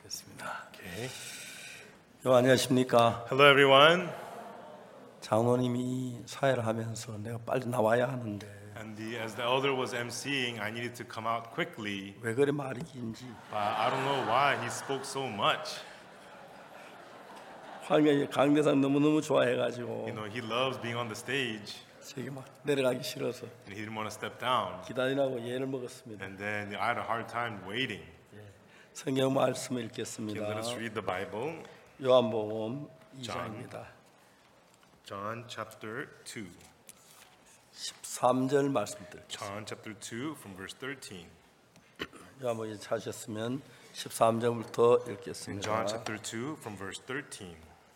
됐습니다. Okay. 안녕하십니까? Hello, everyone. 장로님이 사회를 하면서 내가 빨리 나와야 하는데 As the elder was emceeing, I needed to come out quickly. 왜 그리 말이 긴지 But I don't know why he spoke so much. 황영이 강대상 너무너무 좋아해가지고 He loves being on the stage, 저기 막 내려가기 싫어서 and he didn't want to step down. 기다리라고 예를 먹었습니다. And then I had a hard time waiting. 성경 말씀을 Okay, 읽겠습니다. let us read the Bible. 요한복음 2장입니다. John chapter 2. 13절 말씀 드릴게요. John chapter 2 from verse 13. 요한복음 찾으셨으면 13절부터 In 읽겠습니다. John chapter 2 from verse 13.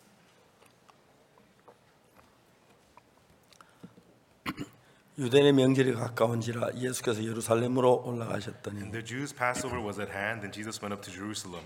유대인의 명절이 가까운지라 예수께서 예루살렘으로 올라가셨더니 And the Jews' Passover was at hand, and Jesus went up to Jerusalem.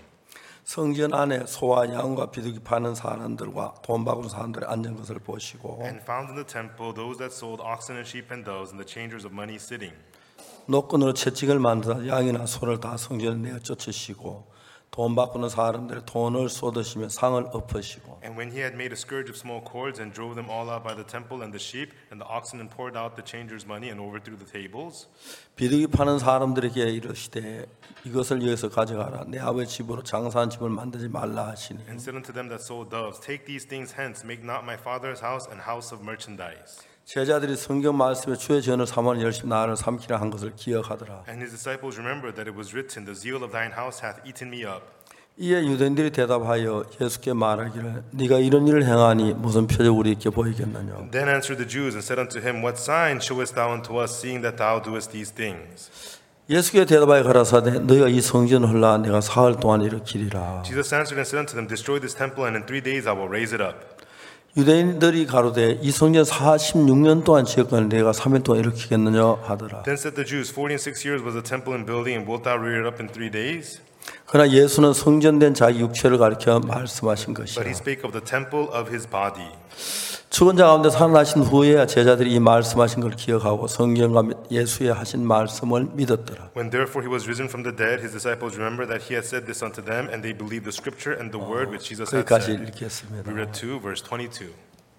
성전 안에 소와 양과 비둘기 파는 사람들과 돈 바꾸는 사람들이 앉은 것을 보시고 And found in the temple those that sold oxen and sheep and doves, and the changers of money sitting. 노끈으로 채찍을 만들어 양이나 소를 다 성전에 내어 쫓으시고 돈 바꾸는 사람들의 돈을 쏟으시며 상을 엎으시고 And when he had made a scourge of small cords and drove them all out by the temple and the sheep and the oxen and poured out the changers' money and overthrew the tables, 비둘기 파는 사람들에게 이르시되 이것을 여기서 가져가라 내 아버지 집으로 장사한 집을 만들지 말라 하시니 and said unto them that sold doves, Take these things hence, make not my father's house an house of merchandise. 제자들이 성경 말씀에 주의 전을 삼아 열심히 나를 삼키라 한 것을 기억하더라. And his disciples remembered that it was written, The zeal of thine house hath eaten me up. 이에 유대인들이 대답하여 예수께 말하기를 네가 이런 일을 행하니 무슨 표적 우리에게 보이겠느냐. Then answered the Jews and said unto him, What sign showest thou unto us, seeing that thou doest these things? 예수께 대답하여 가라사대 너희가 이 성전을 헐라 내가 사흘 동안 일으키리라. Jesus answered and said unto them, Destroy this temple, and in 3 days I will raise it up. 유대인들이 가로되 이 성전 46년 동안 지었거늘 내가 3일 동안 일으키겠느냐 하더라. Then said the Jews, 46 years was the temple in building, and wilt thou rear it up in 3 days? 그러나 예수는 성전된 자기 육체를 가리켜 말씀하신 But 것이라. he spake of the temple of his body. 죽은 자 가운데 살아나신 후에 제자들이 이 말씀하신 걸 기억하고 성경과 예수의 하신 말씀을 믿었더라. When therefore he was risen from the dead, his disciples remembered that he had said this unto them, and they believed the scripture and the word which Jesus had 거기까지 said. 읽겠습니다. We read 2, verse 22.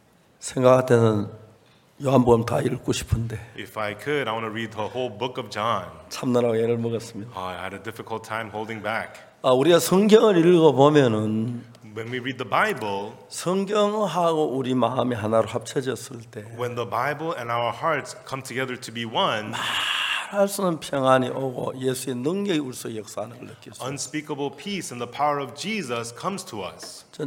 생각할 때는 요한복음 다 읽고 싶은데 If I could, I want to read the whole book of John. 참느라고 애를 먹었습니다. I had a difficult time holding back. 우리가 성경을 읽어보면은 When we read the Bible, 성경하고 우리 마음이 하나로 합쳐졌을 때 when the Bible and our hearts come together to be one, 말할 수 없는 평안이 오고 예수의 능력이 우리 속에 역사하는 걸 느낄 수 있어요. unspeakable peace and the power of Jesus comes to us. 전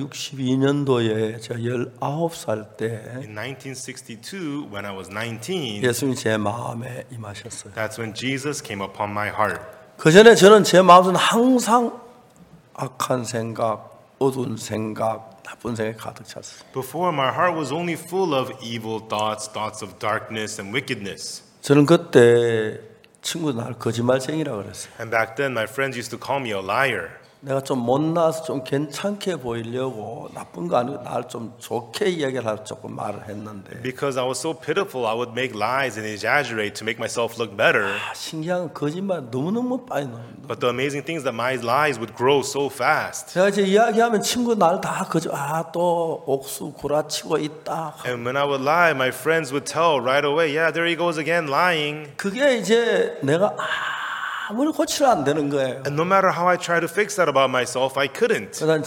1962년도에 제가 19살 때 In 1962, when I was 19, 예수님이 제 마음에 임하셨어요. that's when Jesus came upon my heart. 그 전에 저는 제 마음은 항상 악한 생각, 어두운 생각, 나쁜 생각이 가득 찼어요. Before, my heart was only full of evil thoughts, thoughts of darkness and wickedness. 저는 그때 친구들 나를 거짓말쟁이라고 그랬어요. And back then, my friends used to call me a liar. 내가 좀 못나서 좀 괜찮게 보이려고 나쁜 거 아니고 나를 좀 좋게 이야기를 하려고 조금 말을 했는데 Because I was so pitiful, I would make lies and exaggerate to make myself look better. 신기한 건 거짓말 너무너무 빨리 나옵니다. But the amazing thing is that my lies would grow so fast. 제가 이제 이야기하면 친구 나를 다 또 옥수 구라치고 있다. And when I would lie, my friends would tell right away, yeah, there he goes again lying. 그게 이제 내가 아무리 고치려 안 되는 거예요. And no matter how I try to fix that about myself, I couldn't. 그다음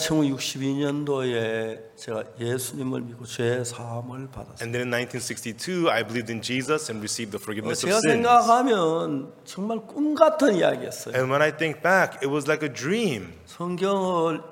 1962년도에 제가 예수님을 믿고 죄 사함을 받았어요. And then in 1962, I believed in Jesus and received the forgiveness of 제가 sins. 생각하면 정말 꿈 같은 이야기였어요. And when I think back, it was like a dream. 성경을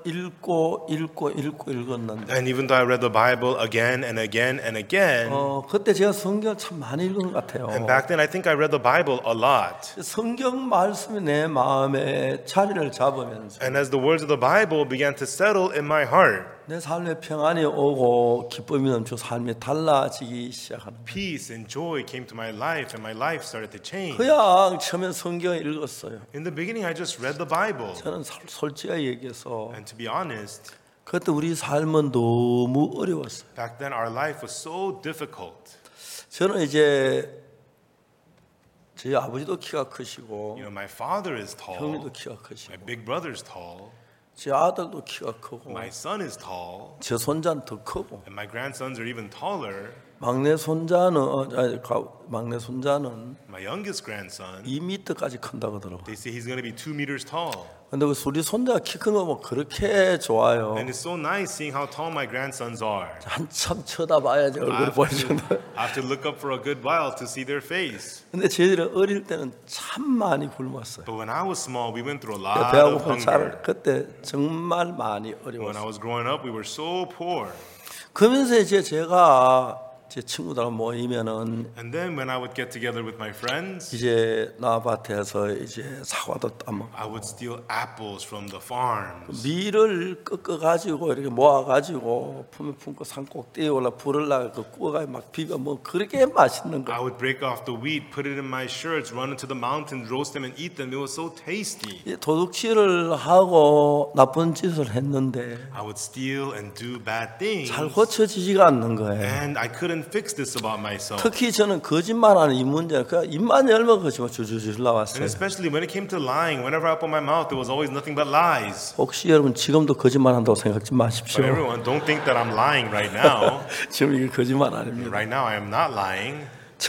읽었는데 And even though I read the Bible again and again and again, 그때 제가 성경을 참 많이 읽은 것 같아요. and back then I think I read the Bible a lot. 성경 말씀이 내 마음에 자리를 잡으면서 And as the words of the Bible began to settle in my heart, 내 삶에 평안이 오고 기쁨이 넘쳐 삶이 달라지기 시작하는 거예요. peace and joy came to my life, and my life started to change. 그냥 처음엔 성경을 읽었어요. In the beginning, I just read the Bible. 저는 솔직하게 얘기해서 And to be honest, 그때 우리 삶은 너무 어려웠어요. back then our life was so difficult. 저는 이제 저희 아버지도 키가 크시고 You know, my father is tall, 형님도 키가 my 크시고 big brother's tall. 제 아들도 키가 크고 My son is tall, 제 손자는 더 크고 and my grandsons are even taller. 막내 손자는 My youngest grandson, 2m까지 큰다고 하더라고. they say he's going to be 2 meters tall. 근데 그 우리 손자가 키 큰 거 뭐 그렇게 좋아요. And it's so nice seeing how tall my grandsons are. 한참 쳐다봐야지 얼굴 보여주는. I have to look up for a good while to see their face. 근데 저희들은 어릴 때는 참 많이 굶었어요. But when I was small, we went through a lot 배가 of 고프면 hunger. 그때 정말 많이 When I 어려웠어요. was growing up, we were so poor. 그러면서 이제 제가 제 친구들 모이면은 And then when I would get together with my friends, 이제 나밭에서 이제 사과도 따먹고 I would steal apples from the farms. 밀을 꺾어 가지고 이렇게 모아 가지고 품에 품고 산꼭 띄어올라 불을 나가 그 구워가 막 비벼 뭐 그렇게 맛있는 거. I would break off the wheat, put it in my shirts, run into the mountains, roast them, and eat them. It was so tasty. 이 도둑질을 하고 나쁜 짓을 했는데 I would steal and do bad things, 잘 고쳐지지가 않는 거예요. and I couldn't fix this about myself. 특히 저는 거짓말하는 이 문제, 그 입만 열면 거짓말 줄줄줄 And 나왔어요. especially when it came to lying, whenever I opened my mouth, there was always nothing but lies. 혹시 여러분 지금도 거짓말한다고 생각지 마십시오. But everyone, don't think that I'm lying right now. 지금 이게 거짓말 아닙니다. Right now, I am not lying.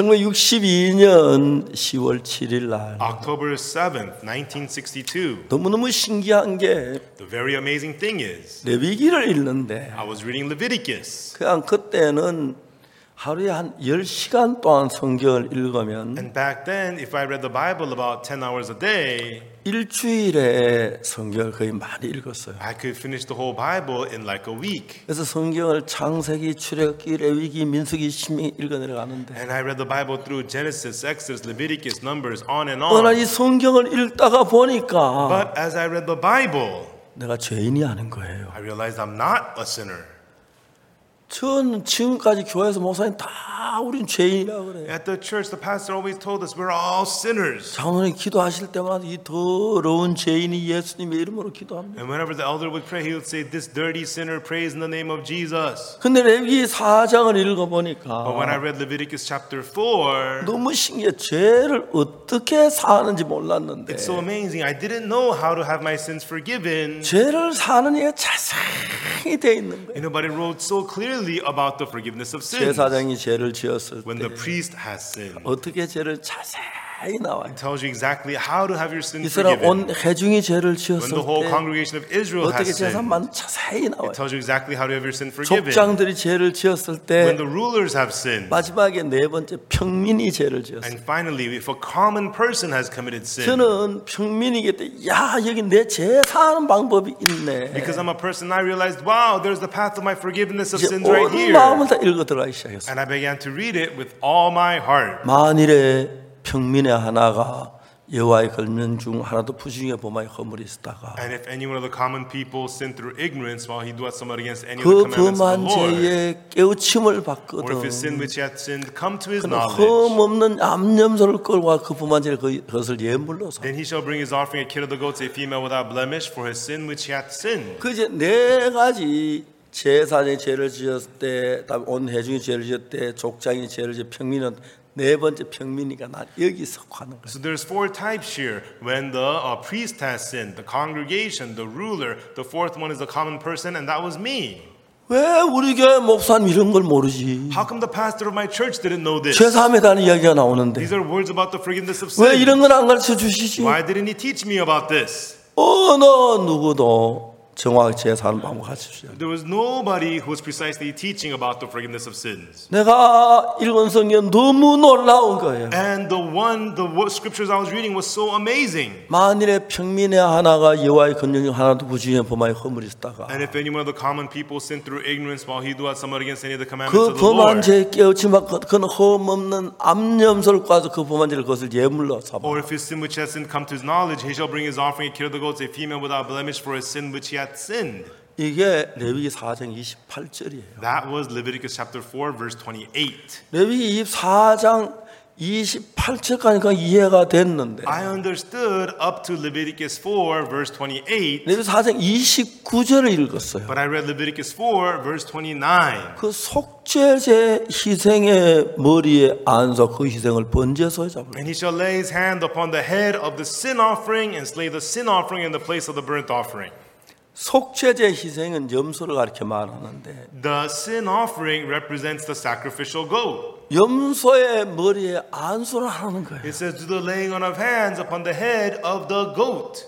1962년 10월 7일 날 October 7th, 1962. 너무너무 신기한 게 The very amazing thing is, 레위기를 읽는데 I was reading Leviticus. 그냥 그때는 하루에 한 10시간 동안 성경을 읽으면 And back then, if I read the Bible about 10 hours a day, 일주일에 성경을 거의 많이 읽었어요. I could finish the whole Bible in like a week. 그래서 성경을 창세기, 출애굽기, 레위기, 민수기, 신명기 읽어 내려가는데 And I read the Bible through Genesis, Exodus, Leviticus, Numbers, on and 어느 날 on. 이 성경을 읽다가 보니까 But as I read the Bible, 내가 죄인이 아닌 거예요. I realized I'm not a sinner. 전 지금까지 교회에서 목사님 다 우린 죄인이라고 그래요. At the church, the pastor always told us we're all sinners. 장로님 기도하실 때마다 이 더러운 죄인이 예수님의 이름으로 기도합니다. And whenever the elder would pray, he would say, "This dirty sinner prays in the name of Jesus." 근데 레위기 4장을 But when I 읽어보니까 read Leviticus chapter 4, 너무 신기해. 죄를 어떻게 사는지 몰랐는데 it's so amazing. I didn't know how to have my sins forgiven. 죄를 사는 게 자세히 돼 있는 거예요. You know, but it wrote so clearly about the forgiveness of sins. 제사장이 죄를 지었을 When 때 the priest has sinned, 어떻게 죄를 자세히 나와요. it tells you exactly how to have your sins 이스라엘 온 forgiven. 회중이 죄를 When 지었을 the whole 때 congregation of Israel 어떻게 has sinned, 제사만 자세히 나와요. it tells you exactly how to have your sin forgiven. 족장들이 죄를 지었을 때 When the rulers have sinned, 마지막에 네 번째 평민이 죄를 지었어요. and finally, if a common person has committed sin, 저는 평민이기 때문에 야 여기 내 죄 사는 방법이 있네. because I'm a person, I realized, wow, there's the path of my forgiveness of 이제 sins right 온 here. 마음을 다 읽어 들어가기 시작했어요. And I began to read it with all my heart. 만일에 평민의 하나가 여호와의 걸면 중 하나도 부중에 범하여 허물이 있다가 And if any one of the common people sinned through ignorance while he doeth somewhat against any of 그 the commandments of 범한 the Lord, 죄에 깨우침을 or if 받거든 his sin which he hath sinned come to his 그는 knowledge, 흠없는 암염소를 끌고 와 그 범한 죄를 그것을 예물로 삼아. then he shall bring his offering a kid of the goats, a female without blemish, for his sin which he hath sinned. 그 이제 네 가지 제사장이 죄를 지었을 때, 다음 온 회중이 죄를 지었을 때, 족장이 죄를 지었을 때, 평민은 네 번째 평민이가 나 여기서 가는 거예요. So there's four types here. When the priest has sinned, the congregation, the ruler, the fourth one is the common person, and that was me. 왜 우리 교회 목사님 이런 걸 모르지? How come the pastor of my church didn't know this? 죄사함에 대한 이야기가 나오는데 These are words about the forgiveness of 왜 sin. 이런 걸 안 가르쳐 주시지? Why didn't he teach me about this? 어느 누구도 정확히 제사하는 방법 가르치시죠. There was nobody who was precisely teaching about the forgiveness of sins. 내가 읽은 성경 너무 놀라운 거예요. And the scriptures I was reading was so amazing. 만일에 평민의 하나가 여호와의 권능 중 하나도 부주의에 범하여 허물이 있다가 And if any one of the common people sinned through ignorance while he doeth somewhat against any of the commandments 그 of the 범한 Lord, 죄에 깨우치면 그는 흠없는 암염소를 꽈서 그 범한 죄를 그것을 예물로 삼아. or if his sin which hath sinned come to his knowledge, he shall bring his offering a kid of the goats, a female without blemish, for his sin which he hath sinned. 이게 레위기 4장 28절이에요. That was Leviticus chapter 4, verse 28. 레위기 4장 28절까지가 이해가 됐는데 I understood up to Leviticus 4, verse 28, 레위기 4장 29절을 읽었어요. but I read Leviticus 4, verse 29. 그 속죄제 희생의 머리에 안서 그 희생을 번제소에 잡으라. And he shall lay his hand upon the head of the sin offering and slay the sin offering in the place of the burnt offering. 속죄제 희생은 염소를 가리켜 말하는데 The sin offering represents the sacrificial goat. 염소의 머리에 안수를 하는 거예요. It says, do the laying on of hands upon the head of the goat.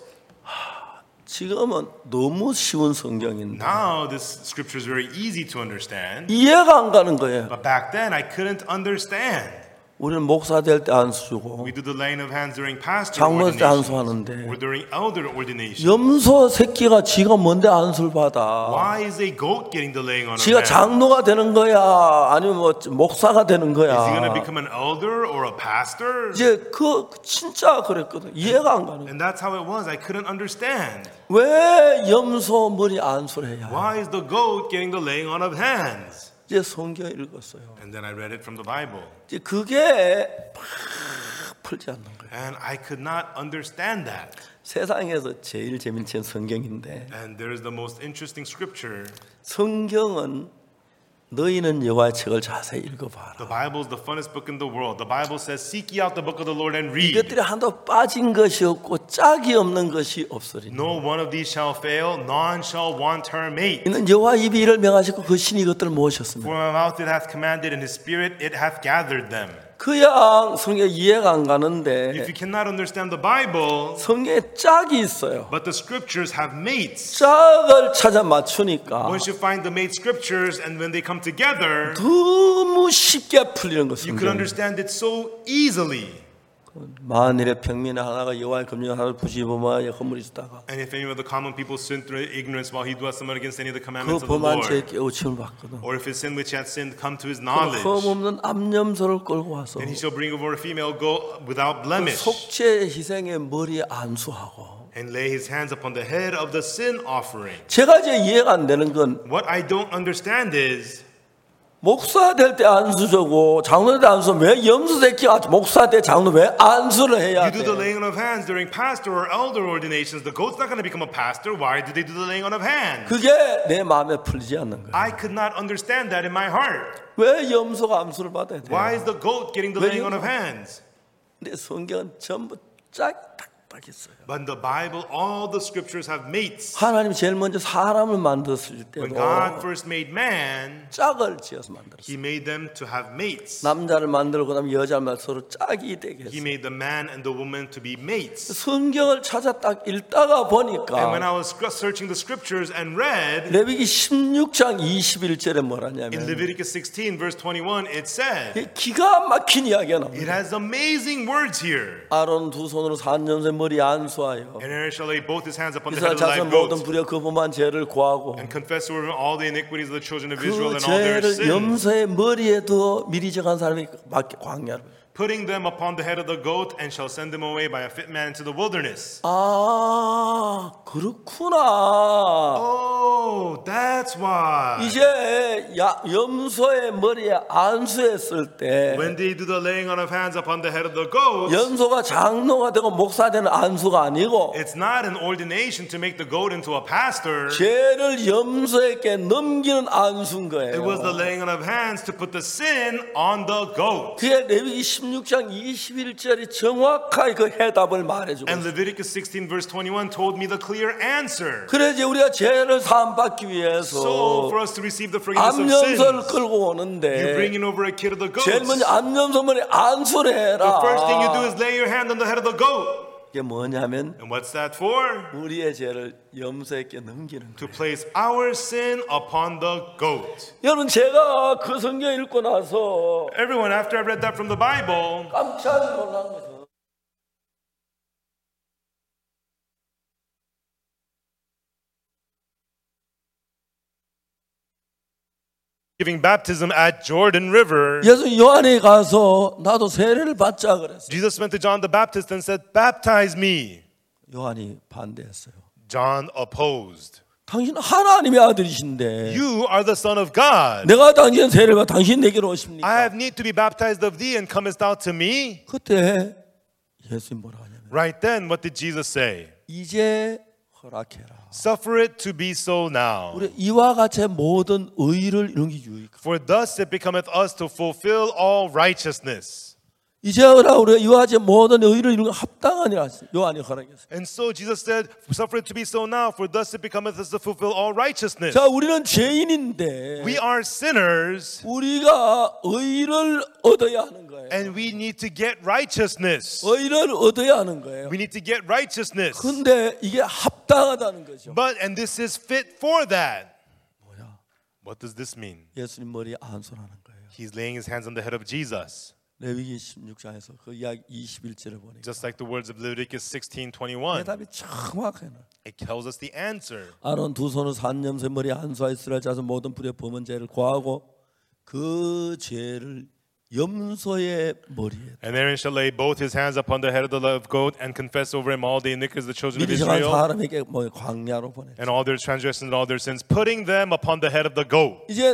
지금은 너무 쉬운 성경인데 Now this scripture is very easy to understand. 이해가 안 가는 거예요. But back then I couldn't understand. 우리는 목사 될 때 안수 주고 We do the laying of hands during pastor 장로 때 ordination 안수하는데 or during elder ordination. 염소 새끼가 지가 뭔데 안수를 받아? Why is a goat getting the laying on of 지가 hands? 장로가 되는 거야? 아니면 뭐 목사가 되는 Is he going 거야? to become an elder or a pastor? 이제 그 진짜 그랬거든. 이해가 안 가는 거야. And that's how it was. I couldn't understand. 왜 염소 머리 안수를 해야? Why is the goat getting the laying on of hands? 이제 성경 읽었어요. And then I read it from the Bible. 이제 그게 팍 풀지 않는 거예요. And I could not understand that. 세상에서 제일 재밌는 성경인데 And there is the most interesting scripture. 성경은 너희는 여호와의 책을 자세히 읽어봐라. The Bible is the funnest book in the world. The Bible says, seek ye out the book of the Lord and read. 이것들이 한도 빠진 것이 없고 짝이 없는 것이 없으리니 No one of these shall fail, none shall want her mate. 이는 여호와 입이 이를 명하시고 그 신이 이것들을 모으셨습니다. For my mouth it hath commanded, and his spirit it hath gathered them. 그냥 성경 이해가 안 가는데 If you cannot understand the Bible, 성경에 짝이 있어요. but the scriptures have mates. 짝을 찾아 맞추니까 Once you find the mate scriptures, and when they come together, 너무 쉽게 풀리는 것 you can 성경. understand it so easily. 만일에 평민의 하나가 여호와의 검령 하나를 부지범하여 허물이 있다가 And if any of the common people sin through ignorance while he doeth someone against any of the 그 commandments of the 범한 죄에 Lord, 깨우침을 받거든. or if his sin which hath sinned come to his 그 knowledge, 흠 없는 암염소를 끌고 와서 then he shall bring over a female goat without blemish, 속죄 희생의 머리에 안수하고 and lay his hands upon the head of the sin offering. 제가 이제 이해가 안 되는 건 What I don't understand is, 목사 될 때 안수 주고 장로 때 안수 왜 염소 새끼가 목사 때 장로 왜 안수를 해야 you do the 돼? laying on of hands during pastor or elder ordinations. The goat's not going to become a pastor. Why do they do the laying on of hands? 그게 내 마음에 풀리지 않는 거야. I could not understand that in my heart. 왜 염소가 안수를 받아야 돼? Why is the goat getting the When laying you- on of hands? 근데 성경은 전부 딱딱 있어요. But in the Bible, all the scriptures have mates. 하나님 제일 먼저 사람을 만들었을 When 때도 God first made man, 짝을 지어서 만들었어요. He made them to have mates. 남자를 만들고 그다음에 여자를 만들어 서로 짝이 되게 He 했어요. made the man and the woman to be mates. 성경을 찾아 딱 읽다가 And when 보니까 I was searching the scriptures and read, 레위기 16장 21절에 in 뭐라냐면 Leviticus 16, verse 21, it said, 이 기가 막힌 이야기가 it 나옵니다. has amazing words here. 아론 두 손으로 4년새 머리 안수하여 And Aaron shall lay both his hands upon the head 이스라엘 of the 자손 live 모든 goat 불의와 거범한 죄를 고하고 and confess over him all the iniquities of the children of Israel 그 and all their 죄를 sins, 염소의 머리에도 미리 정한 사람이 밖에 광야를 putting them upon the head of the goat, and shall send them away by a fit man into the wilderness. 아 그렇구나. Oh, that's why. 이제 염소의 머리에 안수했을 때 When they do the laying on of hands upon the head of the goat, 염소가 장로가 되고 목사 되는 안수가 아니고 it's not an ordination to make the goat into a pastor. 죄를 염소에게 넘기는 안수인 It was the 거예요. laying on of hands to put the sin on the goat. 그게 레위기 16장 21절이 정확하게 그 해답을 말해주고 And 있어요. Leviticus 16 verse 21 told me the clear answer. 그래야지 우리가 죄를 사함받기 So 위해서 for us to receive the forgiveness of 암염소를 sins, 끌고 you 오는데 bring in over a kid of the 제일 goats. 먼저 암염소 머리에 안수를 The 해라. first thing you do is lay your hand on the head of the goat. 이게 뭐냐면 And what's that for? 우리의 죄를 염소에게 넘기는 To 거예요. place our sin upon the goat. 여러분 제가 그 성경 읽고 나서 Everyone, after I read that from the Bible, 깜짝 놀란 거죠. giving baptism at Jordan River, 예수 요한에 가서 나도 세례를 받자 그랬어요. Jesus went to John the Baptist and said, "Baptize me." 요한이 반대했어요. John opposed. 당신 하나님의 아들이신데 You are the Son of God. 내가 당신 세례를 받아 당신 내게로 I 오십니까? have need to be baptized of thee, and comest thou to me? 그때 예수님 뭐라 하냐면 Right then, what did Jesus say? 이제 허락해라. Suffer it to be so now. 우리 이와 같이 모든 의를 이룬 게 유익. For thus it becometh us to fulfill all righteousness. 이제라 우리가 이와 같이 모든 의를 이루는 합당하니라 요한이 허락했어요. And so Jesus said, suffer it to be so now, for thus it becometh us to fulfill all righteousness. 자, 우리는 죄인인데 We are sinners, 우리가 의를 얻어야 하는 거예요. and we need to get righteousness. 의를 얻어야 하는 거예요. We need to get righteousness. 근데 이게 합당하다는 거죠. And this is fit for that. 뭐야? What does this mean? 예수님 머리에 안수하는 거예요. He's laying his hands on the head of Jesus. 레위기 16장에서 그 이야기 21절을 보니까 Just like the words of Leviticus 16:21. 대답이 정확해요. It tells us the answer. 아론 두 손을 산염새 머리에 안수하 이스라엘 자손 모든 불의 범은 죄를 고하고 그 죄를 염소의 머리에 And Aaron shall lay both his hands upon the head of the love goat and confess over him all the iniquities of the children of 미리 정한 Israel 사람에게 뭐 광야로 보냈죠. and all their transgressions and all their sins, putting them upon the head of the goat. 이제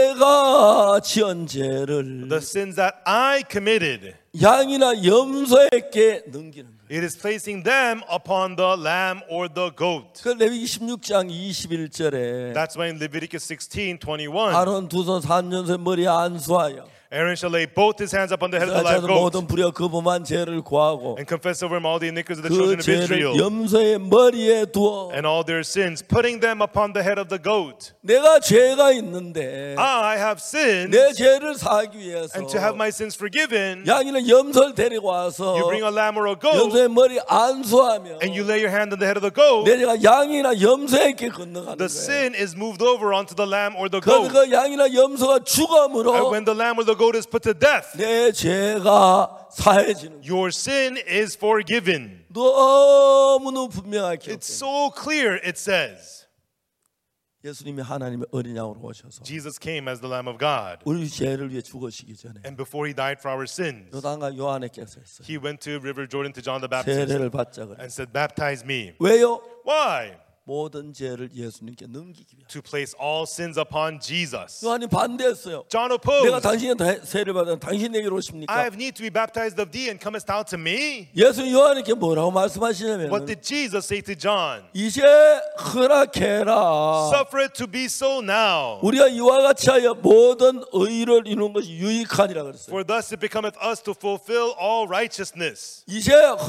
내가 지은 죄를 The sins that I committed, 양이나 염소에게 넘기는 거예요. it is placing them upon the lamb or the goat. 그 레위기 16장 21절에 That's why in Leviticus 16:21, 아론 두 손 산염새 머리에 안수하여 Aaron shall lay both his hands upon the head of the 이스라엘 live 자손 모든 goat 불의와 그 범한 죄를 고하고 and confess over him all the iniquities of the 그 children of 죄를 Israel 염소의 머리에 두어 and all their sins, putting them upon the head of the goat. 내가 죄가 있는데 I have sinned, 내 죄를 사하기 위해서 and to have my sins forgiven, 양이나 염소를 데리고 와서 you bring a lamb or a goat 염소의 머리 안수하며 and you lay your hand on the head of the goat. 내 죄가 양이나 염소에게 건너가는 The 거예요. sin is moved over onto the lamb or the 그래서 goat. 그 양이나 염소가 And 죽음으로 when the lamb or the goat is put to death, 내 죄가 사해지는 거예요. your sin is forgiven. 너무너무 분명하게 It's so clear, it says. 예수님이 하나님의 어린 양으로 오셔서 Jesus came as the Lamb of God. 우리 죄를 위해 죽으시기 전에 And before he died for our sins, 요단과 요한에게서 했어요. he went to River Jordan to John the Baptist 세례를 받자 그래. and said, baptize me. 왜요? Why? 모든 죄를 예수님께 넘기기 위해. To place all sins upon Jesus. 요한이 반대했어요. John 내가 opposed. 당신의 세례를 받으면 당신에게로 오십니까? I have need to be baptized of thee and comest thou to me? 예수 요한에게 뭐라고 말씀하시냐면 What did Jesus say to John? 이제 허락해라. Suffer it to be so now. 우리가 이와 같이 하여 모든 의를 이루는 것이 유익하니라 그랬어요. For thus it becometh us to fulfill all righteousness. 이제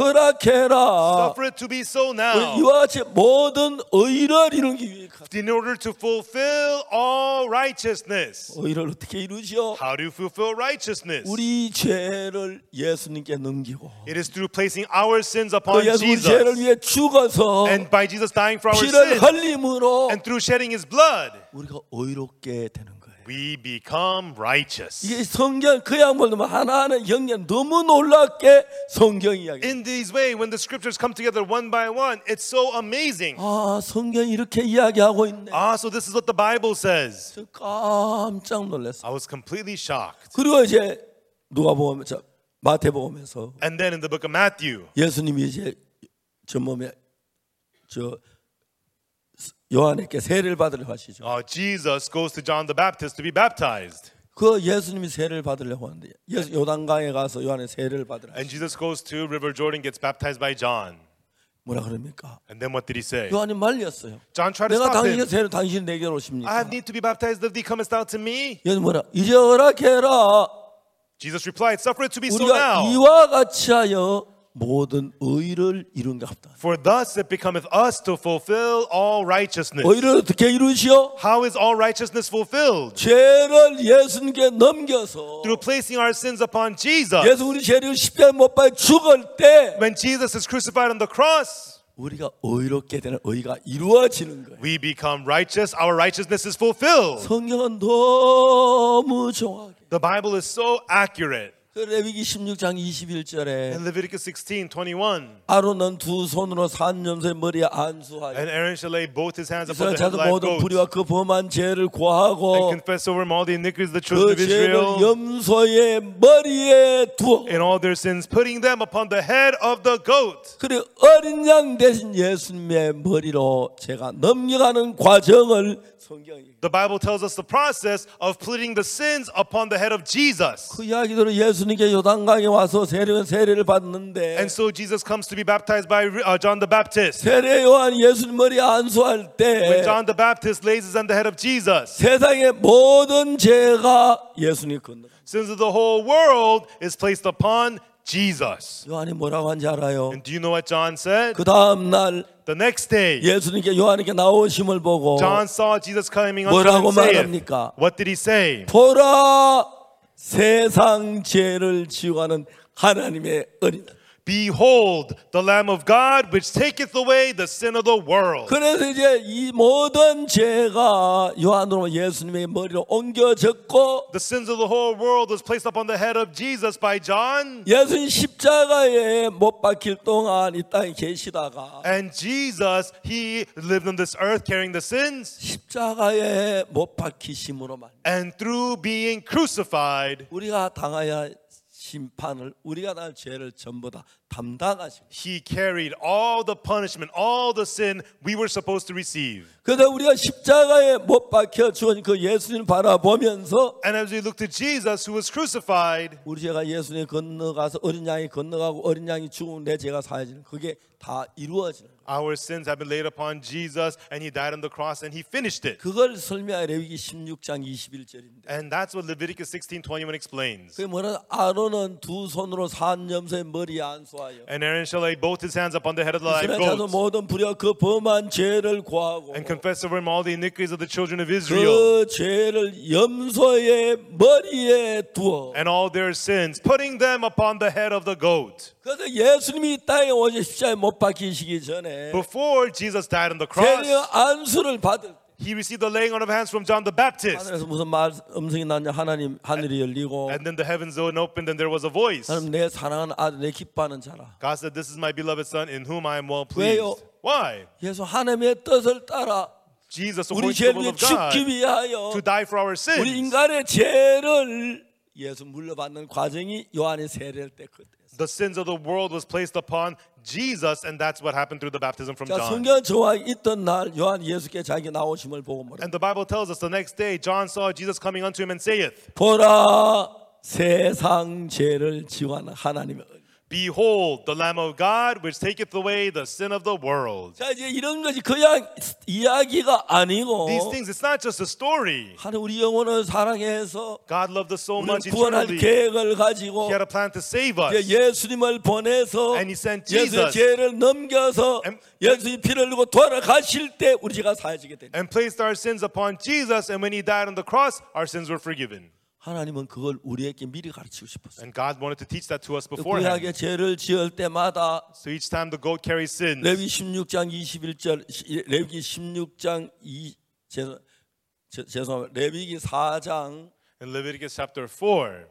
허락해라. Suffer it to be so 우리 now. 이와 같이 모든 의를 이루는 게 유익하다. In order to fulfill all righteousness. 의를 어떻게 이루죠? How do you fulfill righteousness? 우리 죄를 예수님께 넘기고 It is through placing our sins 또 upon 예수 우리 죄를 Jesus. 위해 죽어서 And by Jesus dying for our 피를 sins 흘림으로 and through shedding his blood, 우리가 의롭게 되는 거예요. we become righteous. 이게 성경 그 양반들 하나하나 영역 너무 놀랍게 성경 이야기. In this way, when the scriptures come together one by one, it's so amazing. 아, 성경이 이렇게 이야기하고 있네. So this is what the Bible says. 저 깜짝 놀랐어. I was completely shocked. 그리고 이제 누가복음, 마태복음에서 And then in the book of Matthew, 예수님이 이제 저 몸에 저 요한에게 세례를 받으려고 하시죠. Jesus goes to John the Baptist to be baptized. 그 예수님이 세례를 받으려고 하는데 요단강에 가서 요한의 세례를 받으라. And Jesus goes to River Jordan, gets baptized by John. 뭐라 그럽니까? And then what did he say? 요한이 말렸어요. John tried to 내가 stop 당신의 him. 세례 당신 내게로 I 오십니까? have need to be baptized of thee, comest thou to me? 예수 뭐라? 이제 허락해라. Jesus replied, suffer it to be so 우리가 now. 이와 같이 하여 모든 의를 이룬 게 없다. For thus it becometh us to fulfill all righteousness. 의를 어떻게 이루시오? How is all righteousness fulfilled? 죄를 예수님께 넘겨서 Through placing our sins upon Jesus. 예수 우리 죄를 십자가에 못 박혀 죽을 때 When Jesus is crucified on the cross, 우리가 의롭게 되는 의가 이루어지는 거예요. we become righteous. Our righteousness is fulfilled. 성경은 너무 정확해. The Bible is so accurate. 그 레위기 16장 21절에 In Leviticus 16:21, 아론은 두 손으로 산염소의 머리에 안수하여 and Aaron shall lay both his hands upon 이스라엘 the head of 자손 the live 모든 goat 불의와 그 범한 죄를 and 고하고 confess over him all the iniquities of the children 그 of 죄를 Israel 염소의 머리에 두어 and all their sins, putting them upon the head of the goat. 그래 어린 양 대신 예수님의 머리로 제가 넘겨가는 과정을 성경이 The Bible tells us the process of putting the sins upon the head of Jesus. 그 이야기대로 예수님께 요단강에 와서 세례를 받는데 And so Jesus comes to be baptized by John the Baptist. 세례 요한 예수님 머리에 안수할 When 때 John the Baptist lays his on the head of Jesus, 세상의 모든 죄가 예수님 건너 sins of the whole world is placed upon Jesus. 요한이 뭐라고 한지 알아요? And do you know what John said? 그 다음 날 The next day, 예수님께 요한에게 나오심을 보고 John saw Jesus coming unto him 뭐라고 and saith, 말합니까? what did he say? 보라 세상 죄를 지우가는 하나님의 어린 양. Behold, the Lamb of God, which taketh away the sin of the world. 그래서 이제 이 모든 죄가 요한으로 예수님의 머리로 옮겨졌고 The sins of the whole world was placed upon the head of Jesus by John. 예수님 십자가에 못 박힐 동안 이 땅에 계시다가 And Jesus, he lived on this earth carrying the sins. 십자가에 못 박히심으로만 And through being crucified, 우리가 당하여 심판을 우리가 당할 죄를 전부 다 담당하시고 he carried all the punishment, all the sin we were supposed to receive. 그래서 우리가 십자가에 못 박혀 죽은 그 예수님을 바라보면서 And as we look to Jesus who was crucified, 우리 죄가 예수님 건너가서 어린 양이 건너가고 어린 양이 죽으면 내 죄가 사해지는 그게 다 이루어지는 거예요. our sins have been laid upon Jesus and he died on the cross and he finished it. 그걸 설명해 레위기 16장 21절인데 And that's what Leviticus 16:21 explains. 그게 뭐냐 아론은 두 손으로 산 염소의 머리에 안수하여 And Aaron shall lay both his hands upon the head of the live 이스라엘 자손 goat 모든 불의와 그 범한 죄를 구하고 and confess over him all the iniquities of the children of Israel 그 죄를 염소의 머리에 두어 and all their sins, putting them upon the head of the goat. 그래서 예수님이 이 땅에 오셔 십자가에 못 박히시기 전에 Before Jesus died on the 죄의 cross, 안수를 받을 때 he received the laying on of hands from John the Baptist. 하늘에서 무슨 음성이 났냐 하나님 하늘이 열리고 And then the heavens opened and there was a voice. 하나님 내 사랑하는 아들 내 기뻐하는 자라 God said, this is my beloved son in whom I am well 왜요? pleased. Why? 예수 하나님의 뜻을 따라 Jesus 우리 according to the 죄를 will 위해 of God 죽기 위하여 to die for our 우리 sins. 인간의 죄를 예수 물려받는 과정이 요한이 세례할 때 그때 The sins of the world was placed upon Jesus, and that's what happened through the baptism from 자, John. 성경 정확히 있던 날 요한 예수께 자기 나오심을 보고 뭐라 And the Bible tells us the next day John saw Jesus coming unto him and saith, 보라 세상 죄를 지우하는 하나님의 은. Behold, the Lamb of God, which taketh away the sin of the world. 자 이제 이런 것이 그냥 이야기가 아니고 These things, it's not just a story. 하나님 우리 영혼을 사랑해서 God loved us so 우리를 much 구원할 eternally. 계획을 가지고 He had a plan to save us. 이제 예수님을 보내서 And he sent 예수의 Jesus. 죄를 넘겨서 And- 예수의 피를 흘리고 돌아가실 때 우리 죄가 사해지게 됩니다. And placed our sins upon Jesus, and when he died on the cross, our sins were forgiven. 하나님은 그걸 우리에게 미리 가르치고 싶었어요. And God wanted to teach that to us beforehand. 구약의 죄를 지을 때마다 So each time the goat carries sins, 레위 16장 21절 레위기 16장 죄송합니다. 레위기 4장 in Leviticus chapter 4,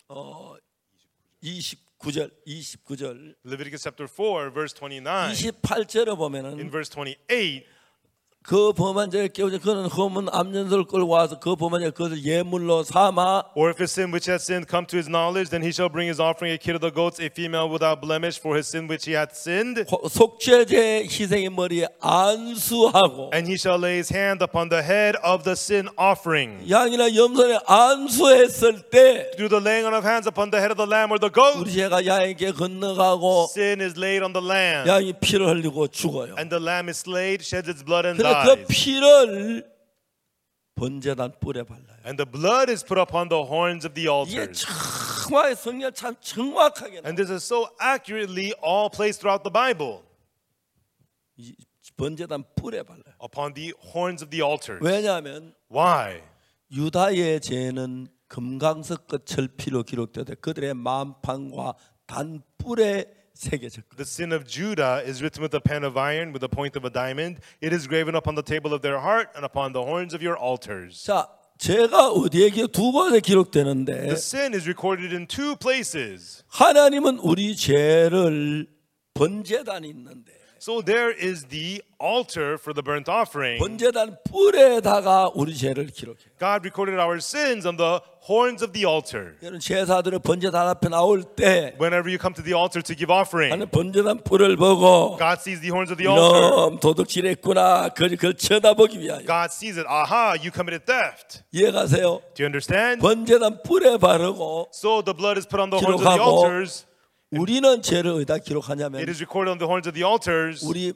29절 Leviticus chapter 4, verse 29, 28절에 in 보면은 verse 28, 그 범한 자를 깨우자 그는 흠은 암년소를 끌고 와서 그 범한 자를 그것을 예물로 삼아 or if his sin which hath sinned come to his knowledge, then he shall bring his offering a kid of the goats, a female without blemish, for his sin which he hath sinned. 속죄제 희생의 머리에 안수하고 And he shall lay his hand upon the head of the sin offering. 양이나 염소에 안수했을 때 Through the laying on of hands upon the head of the lamb or the goat, 우리 죄가 양에게 건너가고 sin is laid on the lamb. 양이 피를 흘리고 죽어요. And the lamb is slain, sheds its blood, and 그래서 그 dies. 피를 번제단 뿔에 발라요. And the blood is put upon the horns of the 이게 altars. 정말 성경 참 정확하게 And this is so accurately all placed throughout the Bible 이 번제단 뿔에 발라요. upon the horns of the altars. 왜냐하면 Why? 유다의 죄는 금강석 끝 철피로 기록되되 그들의 만판과 단뿔에 새겨졌거든요. The sin of Judah is written with a pen of iron, with the point of a diamond. It is graven upon the table of their heart and upon the horns of your altars. 자, 죄가 어디에 두 곳에 기록되는데 The sin is recorded in two places. 하나님은 우리 죄를 번제단이 있는데 So there is the altar for the burnt offering. 번제단 뿔에다가 우리 죄를 기록해요. God recorded our sins on the horns of the altar. 여러분 제사들은 번제단 앞에 나올 때 Whenever you come to the altar to give offering, 하는 번제단 뿔을 보고 God sees the horns of the altar. 이놈 도둑질했구나 그걸 쳐다보기 위하여 God sees it. Aha, you committed theft. 이해가세요? Do you understand? 번제단 뿔에 바르고 So the blood is put on the horns of the 기록하고 altars. 우리는 죄를 어디다 It 기록하냐면 is recorded on the horns of the altars, 우리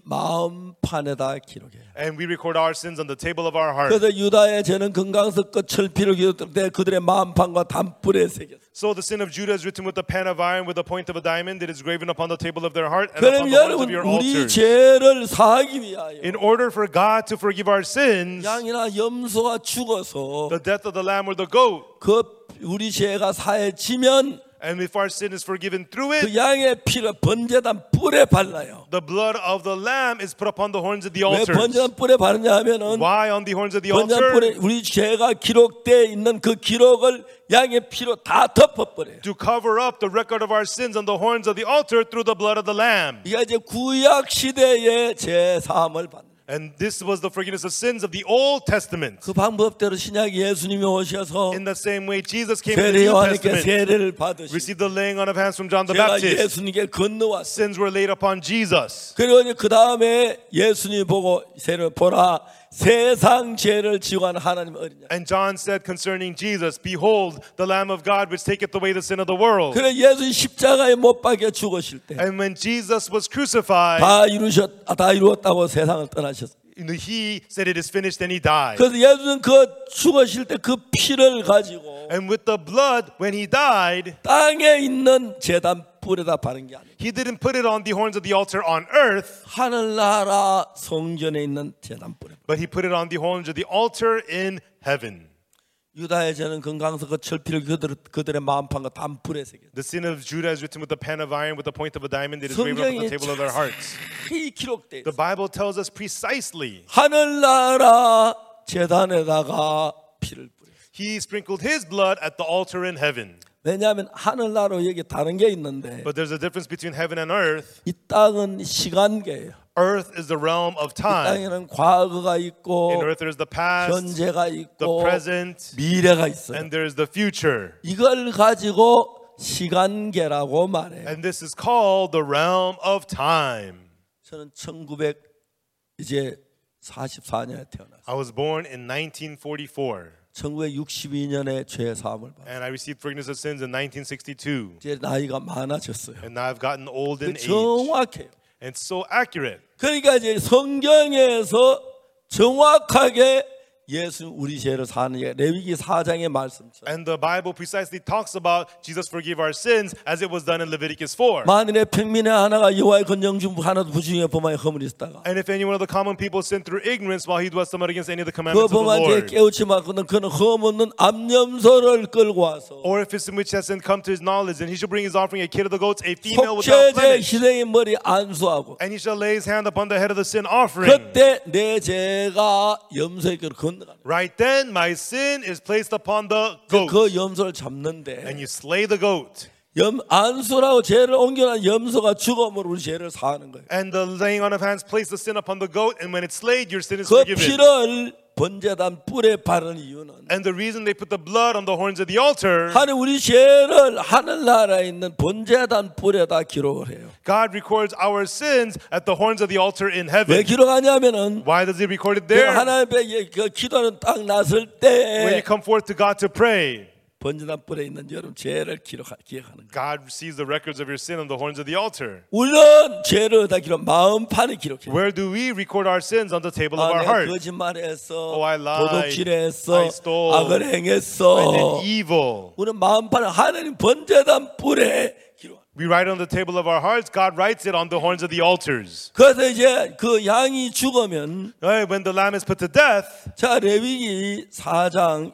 마음판에다 기록해요. and we record our sins on the table of our heart. 그래서 유다의 죄는 금강석과 철피로 기록될 때 그들의 마음판과 단뿔에 새겼어요. So the sin of Judah is written with the pen of iron, with the point of a diamond. It is graven upon the table of their heart and 그럼 upon the horns of 여러분 your 우리 altars. 죄를 사하기 위하여 In order for God to forgive our sins, 양이나 염소가 죽어서 the death of the lamb or the goat, 그 우리 죄가 사해지면 and if our sin is forgiven through 그 it, 양의 피를 번제단 뿔에 발라요. the blood of the lamb is put upon the horns of the 왜 altars. 번제단 뿔에 바르냐 하면은 Why on the horns of the 번제단 altar? 뿔에 우리 죄가 기록되어 있는 그 기록을 양의 피로 다 덮어버려요. To cover up the record of our sins on the horns of the altar through the blood of the lamb. 이게 이제 구약 시대의 죄 사함을 받는. And this was the forgiveness of sins of the Old Testament. 그 방법대로 신약 예수님이 오셔서 In the same way, Jesus came in the 세례 New 요한님께 Testament, 세례를 받으시고 received the laying on of hands from John the 제가 Baptist. 예수님께 건너왔어요. Sins were laid upon Jesus. 그리고 이제 그 다음에 예수님 보고 세례를 보라 세상 죄를 지고 하는 하나님 어린 양. And John said concerning Jesus, behold, the Lamb of God which taketh away the sin of the world. 그래 예수님 십자가에 못 박혀 죽으실 때 And when Jesus was crucified, 다 이루었다고 세상을 떠나셨어요. he said it is finished and he died. 그래서 예수는 그 죽으실 때 그 피를 가지고 And with the blood, when he died, 땅에 있는 제단 뿔에다 바른 게 아니에요. he didn't put it on the horns of the altar on earth, 하늘나라 성전에 있는 제단 뿔에. but he put it on the horns of the altar in heaven. 유다의 죄는 금강석 그 철피를 그들의 마음판과 단뿔에 새겨. The sin of Judah is written with the pen of iron, with the point of a diamond. It is graven upon the 성경에 table of their hearts. 이 기록돼 The 있어요. Bible tells us precisely. 하늘나라 제단에다가 피를 뿌려. He sprinkled his blood at the altar in heaven. 왜냐하면 하늘나라로 여기 다른 게 있는데 But there's a difference between heaven and earth. 이 땅은 시간계예요. Earth is the realm of 이 time. 땅에는 과거가 있고 In earth there is the past, 현재가 the 있고 present, 미래가 있어요. and there is the future. 이걸 가지고 시간계라고 말해요. And this is called the realm of time. 저는 1944년에 태어났어요. I was born in 1944, 1962년에 죄 사함을 받았어요. and I received forgiveness of sins in 1962. 제 나이가 많아졌어요. And now I've gotten old in age. 정확해요. And it's so accurate. 그러니까 이제 성경에서 정확하게 예수 우리 죄를 사는 게 레위기 4장의 말씀처럼 And the Bible precisely talks about Jesus forgive our sins as it was done in Leviticus 4. 만일에 평민의 하나가 여호와의 건영 중 하나도 부중에 범하여 허물이 있다가 And if any one of the common people sin through ignorance while he does somewhat against any of the 그 commandments of the 범한 죄 Lord, 깨우치 말고는 그는 흠없는 암염소를 끌고 와서 or if his sin which has sinned come to his knowledge, then he shall bring his offering a kid of the goats, a female without 속죄제 blemish, 희생의 머리 안수하고 and he shall lay his hand upon the head of the sin offering. 그때 내 죄가 염소에게로 건너가는 Right then, my sin is placed upon the goat, 그 염소를 잡는데 and you slay the goat. 안수라고 죄를 옮겨놓은 염소가 죽음으로 우리 죄를 사하는 거예요. And the laying on of hands place the sin upon the goat, and when it's slayed, your sin is 그 forgiven. 피를 번제단 뿔에 바르는 이유는 And the reason they put the blood on the horns of the altar, 하늘 우리 죄를 하늘나라에 있는 번제단 뿔에다 기록을 해요. God records our sins at the horns of the altar in 왜 heaven. 기록하냐면은 Why does He record it there? 하나님의 그 기도는 딱 났을 When 때 you come forth to God to pray, 번제단 뿔에 있는 여러분 죄를 기억하는 거예요. God receives the records of your sin on the horns of the altar. 우리는 죄를 다 기록 마음판에 기록해요. Where do we record our sins? On the table of our 내가 heart. 거짓말했어, Oh, I lied. 도둑질했어, I stole. 악을 I 행했어. did evil. 우리는 마음판에 하나님 번제단 뿔에 기록. We write on the table of our hearts. God writes it on the horns of the altars. 그래서 이제 그 양이 죽으면 Right, when the lamb is put to death, 자 레위기 4장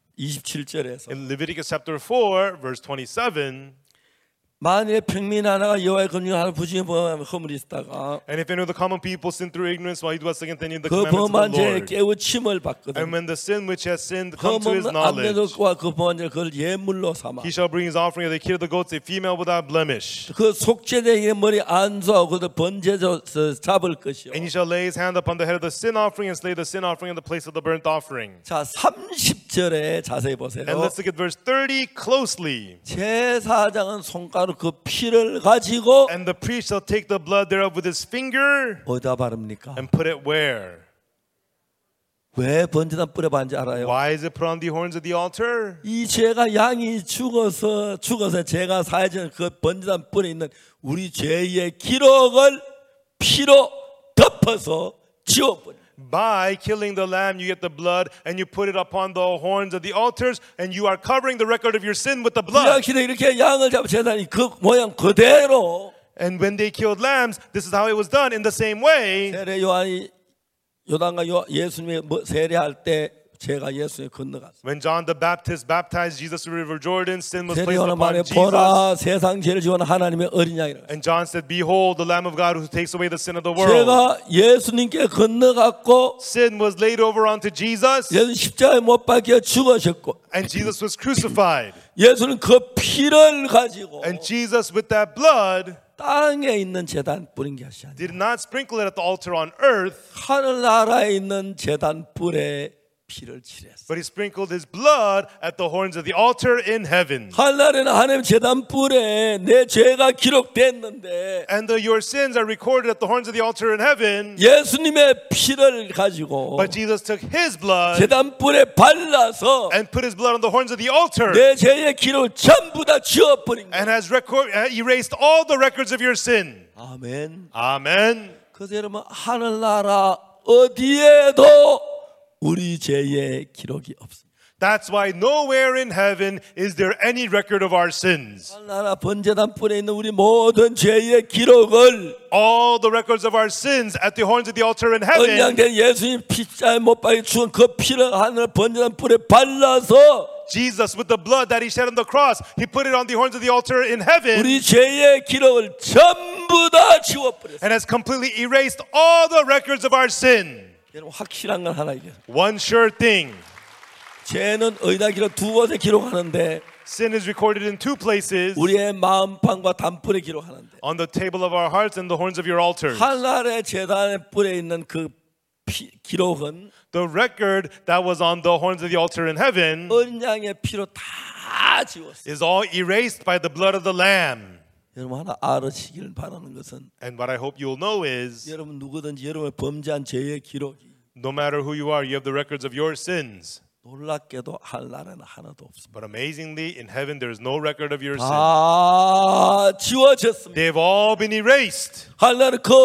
27절에서 in Leviticus chapter 4, verse 27, 만일에 평민 하나가 여호와의 건영 하나 부중에 범하면 허물이 있다가 and if any of the common people sin through ignorance while he does against any of the 그 commandments of 범한 the 죄에 Lord, 깨우침을 받거든. and when the sin which has sinned come to his 흠없는 knowledge, 암내독과 그 범한 죄를 그걸 예물로 삼아 he shall bring his offering of the kid of the goats, a female without blemish. 그 속죄제의 머리 안수하고 그 번제저 잡을 것이요. And he shall lay his hand upon the head of the sin offering and slay the sin offering in the place of the burnt offering. 자 30절에 자세히 보세요. And let's look at verse 30 closely. 제사장은 손가락 그 피를 가지고 And the priest shall take the blood thereof with his finger 어디다 바릅니까? and put it where? 왜 번제단 뿔에 반지 알아요? Why is it put on the horns of the altar? 이 죄가 양이 죽어서 죄가 사해지는 그 번제단 뿔에 있는 우리 죄의 기록을 피로 덮어서 지워버려. By killing the lamb, you get the blood and you put it upon the horns of the altars, and you are covering the record of your sin with the blood. 구약시대 이렇게 양을 잡아 제단이 그 모양 그대로. And when they killed lambs, this is how it was done in the same way. 세례 요한이 요단과 예수님이 세례할 때 죄가 예수님 건너갔어. When John the Baptist baptized Jesus in the River Jordan, sin was 세례 placed 요한 말에 upon Jesus. 보라 세상 죄를 지원하는 하나님의 어린 양이라. And John said, "Behold, the Lamb of God who takes away the sin of the world." 죄가 예수님께 건너갔고 Sin was laid over onto Jesus, 예수 십자가에 못 박혀 죽으셨고 and Jesus was crucified. 예수는 그 피를 가지고 And Jesus, with that blood, 땅에 있는 제단 뿌린 것이 아니라 did not sprinkle it at the altar on earth, 하늘나라에 있는 제단 뿔에 피를 칠했어. but he sprinkled his blood at the horns of the altar in heaven. 하늘나라에는 하나님 제단 뿔에 내 죄가 기록됐는데 And your sins are recorded at the horns of the altar in heaven. 예수님의 피를 가지고 But Jesus took his blood 제단 뿔에 발라서 and put his blood on the horns of the altar, 내 죄의 기록을 전부 다 지워버린 거야. and has erased all the records of your sin. 아멘. Amen. 그래서 여러분 하늘나라 어디에도 우리 죄의 기록이 없습니다. That's why nowhere in heaven is there any record of our sins. 하늘나라 번제단 뿔에 있는 우리 모든 죄의 기록을 All the records of our sins at the horns of the altar in heaven, 언양된 예수님 피자에 못 박혀 죽은 그 피를 하늘 번제단 뿔에 발라서 Jesus, with the blood that he shed on the cross, he put it on the horns of the altar in heaven 우리 죄의 기록을 전부 다 지워버렸어요. and has completely erased all the records of our sin. 여러분 확실한 건 하나 이게 One sure thing. 죄는 어디다 기록 두 곳에 기록하는데 Sin is recorded in two places, 우리의 마음판과 단뿔에 기록하는데 on the table of our hearts and the horns of your altars. 하늘의 제단의 뿔에 있는 그 기록은 The record that was on the horns of the altar in heaven 어린 양의 피로 다 지웠어요. is all erased by the blood of the Lamb. 여러분 하나 알으시길 바라는 것은 And what I hope you'll know is, 여러분 누구든지 여러분의 범죄한 죄의 기록이 no matter who you are, you have the records of your sins. 놀랍게도 하늘나라에는 하나도 없습니다. But amazingly, in heaven there is no record of your sin. 다 지워졌습니다. They've all been erased. 하늘나라 그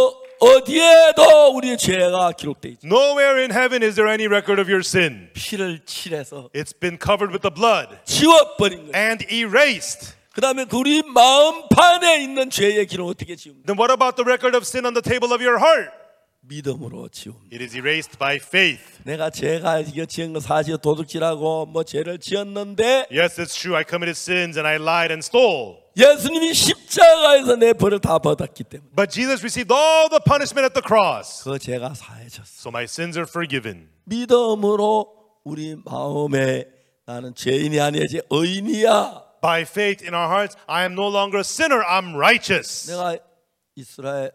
어디에도 우리의 죄가 기록되어 있죠. Nowhere in heaven is there any record of your sin. 피를 칠해서 It's been covered with the blood 지워버린 거예요. and erased. 그 다음에 우리 마음판에 있는 죄의 기록을 어떻게 지웁니까? Then what about the record of sin on the table of your heart? 믿음으로 지웁니다. It is erased by faith. 내가 죄가 이거 지은 거 사실 도둑질하고 뭐 죄를 지었는데 Yes, it's true. I committed sins and I lied and stole. 예수님이 십자가에서 내 벌을 다 받았기 때문에 But Jesus received all the punishment at the cross. 그 죄가 사해졌어. So my sins are forgiven. 믿음으로 우리 마음에 나는 죄인이 아니야 이제 의인이야. By faith in our hearts, I am no longer a sinner, I'm righteous. 내가 이스라엘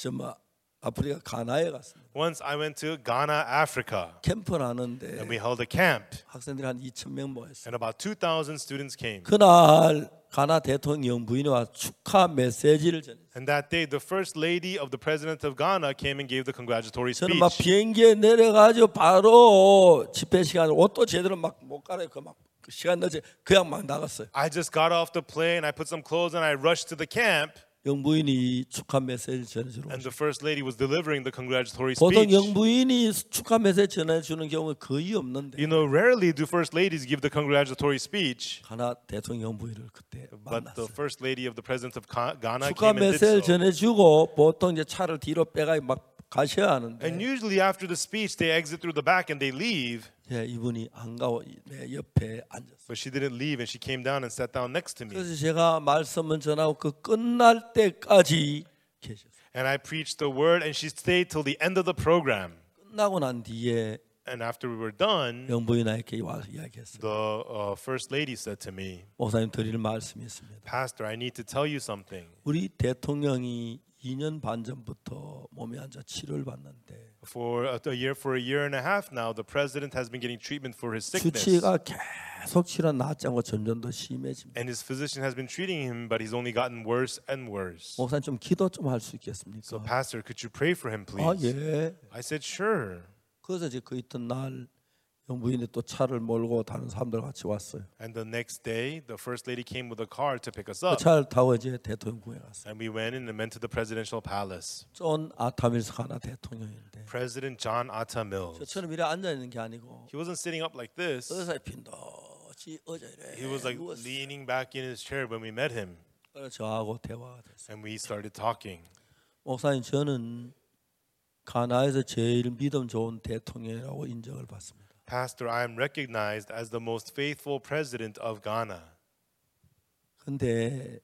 아프리카 가나에 갔습니다. Once I went to Ghana, Africa, 캠프를 하는데 and we held a camp, 학생들이 한 2,000명 모였어요. and about 2,000 students came. 그날 가나 대통령 부인이 와 축하 메시지를 전했어요. And that day, the first lady of the president of Ghana came and gave the congratulatory 저는 막 speech. 비행기에 내려가지고 바로 집회 시간에 옷도 제대로 막 못 갈아입고 막 시간 늦어 그냥 막 나갔어요. I just got off the plane, I put some clothes, and I rushed to the camp. 영부인이 축하 메시지 전해주러 And 오셨어요. the first lady was delivering the congratulatory 보통 speech. 영부인이 축하 메시지 전해주는 경우는 거의 없는데 You know, rarely do first ladies give the congratulatory speech. 가나 대통령 부인을 그때 But the 만났어요. first lady of the president of Ghana 축하 came and did 메시지를 so. 전해주고 보통 이제 차를 뒤로 빼가 막 가셔야 하는데 And usually after the speech, they exit through the back and they leave. 예, 이분이 안 가고 내 옆에 앉았어요. But she didn't leave, and she came down and sat down next to me. 그래서 제가 말씀을 전하고 그 끝날 때까지 계셨어요. And I preached the word, and she stayed till the end of the program. 끝나고 난 뒤에 And after we were done, 영부인에게 와서 이야기했어요. the first lady said to me, 목사님 드릴 말씀이 있습니다. Pastor, I need to tell you something. 우리 대통령이 2년 반 전부터 몸에 앉아 치료를 받는데 For a year and a half now, the president has been getting treatment for his sickness. 수치가 계속 치료 낫지 않고 점점 더 심해집니다. And his physician has been treating him, but he's only gotten worse and worse. 목사님 좀 기도 좀 할 수 So, 있겠습니까? Pastor, could you pray for him, please? 아 예. I said, sure. 그래서 이제 그 있던 날 영부인이 또 차를 몰고 다른 사람들 같이 왔어요. And the next day, the first lady came with a car to pick us 그 up. 차를 타고 이제 대통령궁에 갔어요. And we went in and went to the presidential palace. 존 아타밀스 가나 대통령인데 President John Atta Mills. 저처럼 이래 앉아 있는 게 아니고 He wasn't sitting up like this. 의사의 빈도지 어제 이래 He was like 누웠어요. leaning back in his chair when we met him. 그래서 저하고 대화가 됐어요. And we started talking. 목사님 저는 가나에서 제일 믿음 좋은 대통령이라고 인정을 받습니다. Pastor, I am recognized as the most faithful president of Ghana. 근데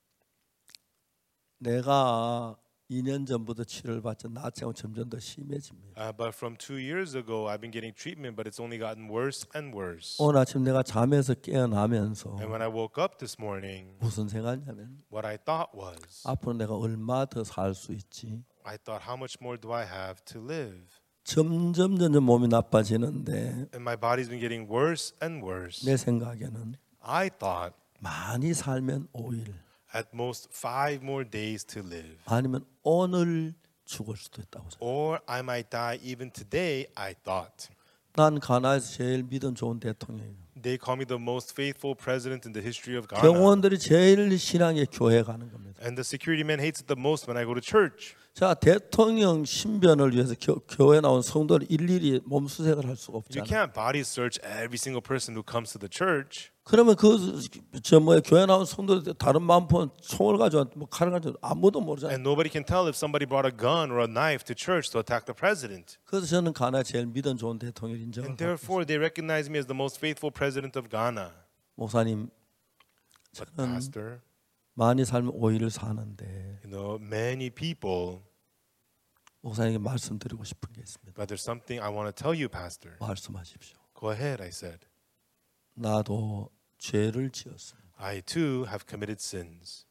내가 2년 전부터 치료를 받자 나체가 점점 더 심해집니다. But from 2 years ago, I've been getting treatment, but it's only gotten worse and worse. 오늘 아침 내가 잠에서 깨어나면서 And when I woke up this morning, 무슨 생각이냐면 what I thought was, 앞으로 내가 얼마 더 살 수 있지. I thought, how much more do I have to live? 점점 몸이 나빠지는데 And my body's been getting worse and worse. 내 생각에는 I thought, 많이 살면 5일 at most 5 more days to live. 아니면 오늘 죽을 수도 있다고 생각해요. Or I might die even today, I thought. 난 가나에서 제일 믿음 좋은 대통령이에요. They call me the most faithful president in the history of Ghana. 경호원들이 제일 신앙에 교회 가는 겁니다. And the security man hates it the most when I go to church. 자, 대통령 신변을 위해서 교회 나온 성도를 일일이 몸수색을 할 수가 You 없잖아요. can't body search every single person who comes to the church. 그러면 교회 나온 성도들 다른 마음폰 총을 가지고 뭐 칼을 가지고 아무도 모르잖아요. And nobody can tell if somebody brought a gun or a knife to church to attack the president. 그래서 저는 가나 제일 믿음 좋은 대통령 인정을 And 받고 있습니다. therefore, they recognize me as the most faithful president of Ghana. 목사님, But 저는 pastor, 많이 살면 5일을 사는데 many people, 목사님에게 말씀드리고 싶은 게 있습니다. but there's something I want to tell you, pastor. 말씀하십시오. Go ahead, I said. 나도 죄를 지었습니다. I too have committed sins.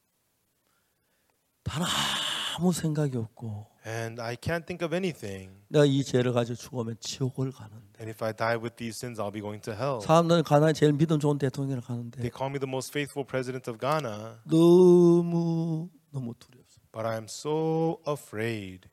단 아무 생각이 없고 And I can't think of anything. 내가 이 죄를 가지고 죽으면 지옥을 가는데 And if I die with these sins, I'll be going to hell. 사람들은 가나에 제일 믿음 좋은 대통령을 가는데 They call me the most faithful president of Ghana, 너무 두렵습니다. but I'm so afraid.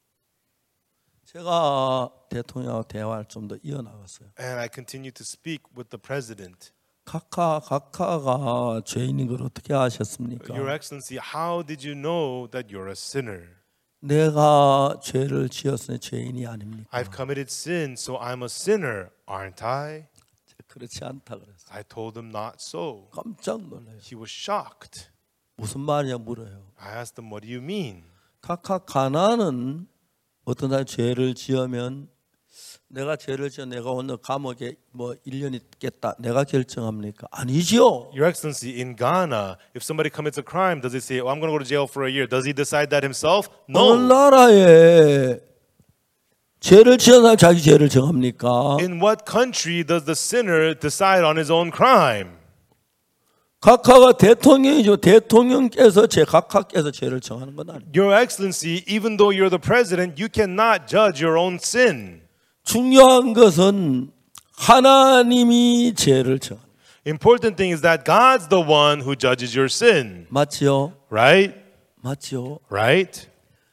제가 대통령하고 대화를 좀 더 이어나갔어요. And I continue to speak with the president. 각하가 죄인인 걸 어떻게 아셨습니까? Your Excellency, how did you know that you're a sinner? 내가 죄를 지었으니 죄인이 아닙니까? I've committed sin, so I'm a sinner, aren't I? 그렇지 않다 그랬어요. I told him not so. 깜짝 놀라요. He was shocked. 무슨 말이냐 물어요. I asked him, what do you mean? 가나는 어떤 사람이 죄를 지으면 내가 죄를 지어 내가 오늘 감옥에 뭐 1년 있겠다. 내가 결정합니까? 아니지요. Your Excellency, in Ghana, if somebody commits a crime, does he say, oh, I'm going to go to jail for a year? Does he decide that himself? 어느 No. 나라에 죄를 지은 사람 자기 죄를 정합니까? In what country does the sinner decide on his own crime? 각하가 대통령이죠. 대통령께서 각하께서 죄를 정하는 건 아니에요. Your Excellency, even though you're the president, you cannot judge your own sin. 중요한 것은 하나님이 죄를 정하는 거예요. Important thing is that God's the one who judges your sin. 맞지요? Right? 맞지요? Right?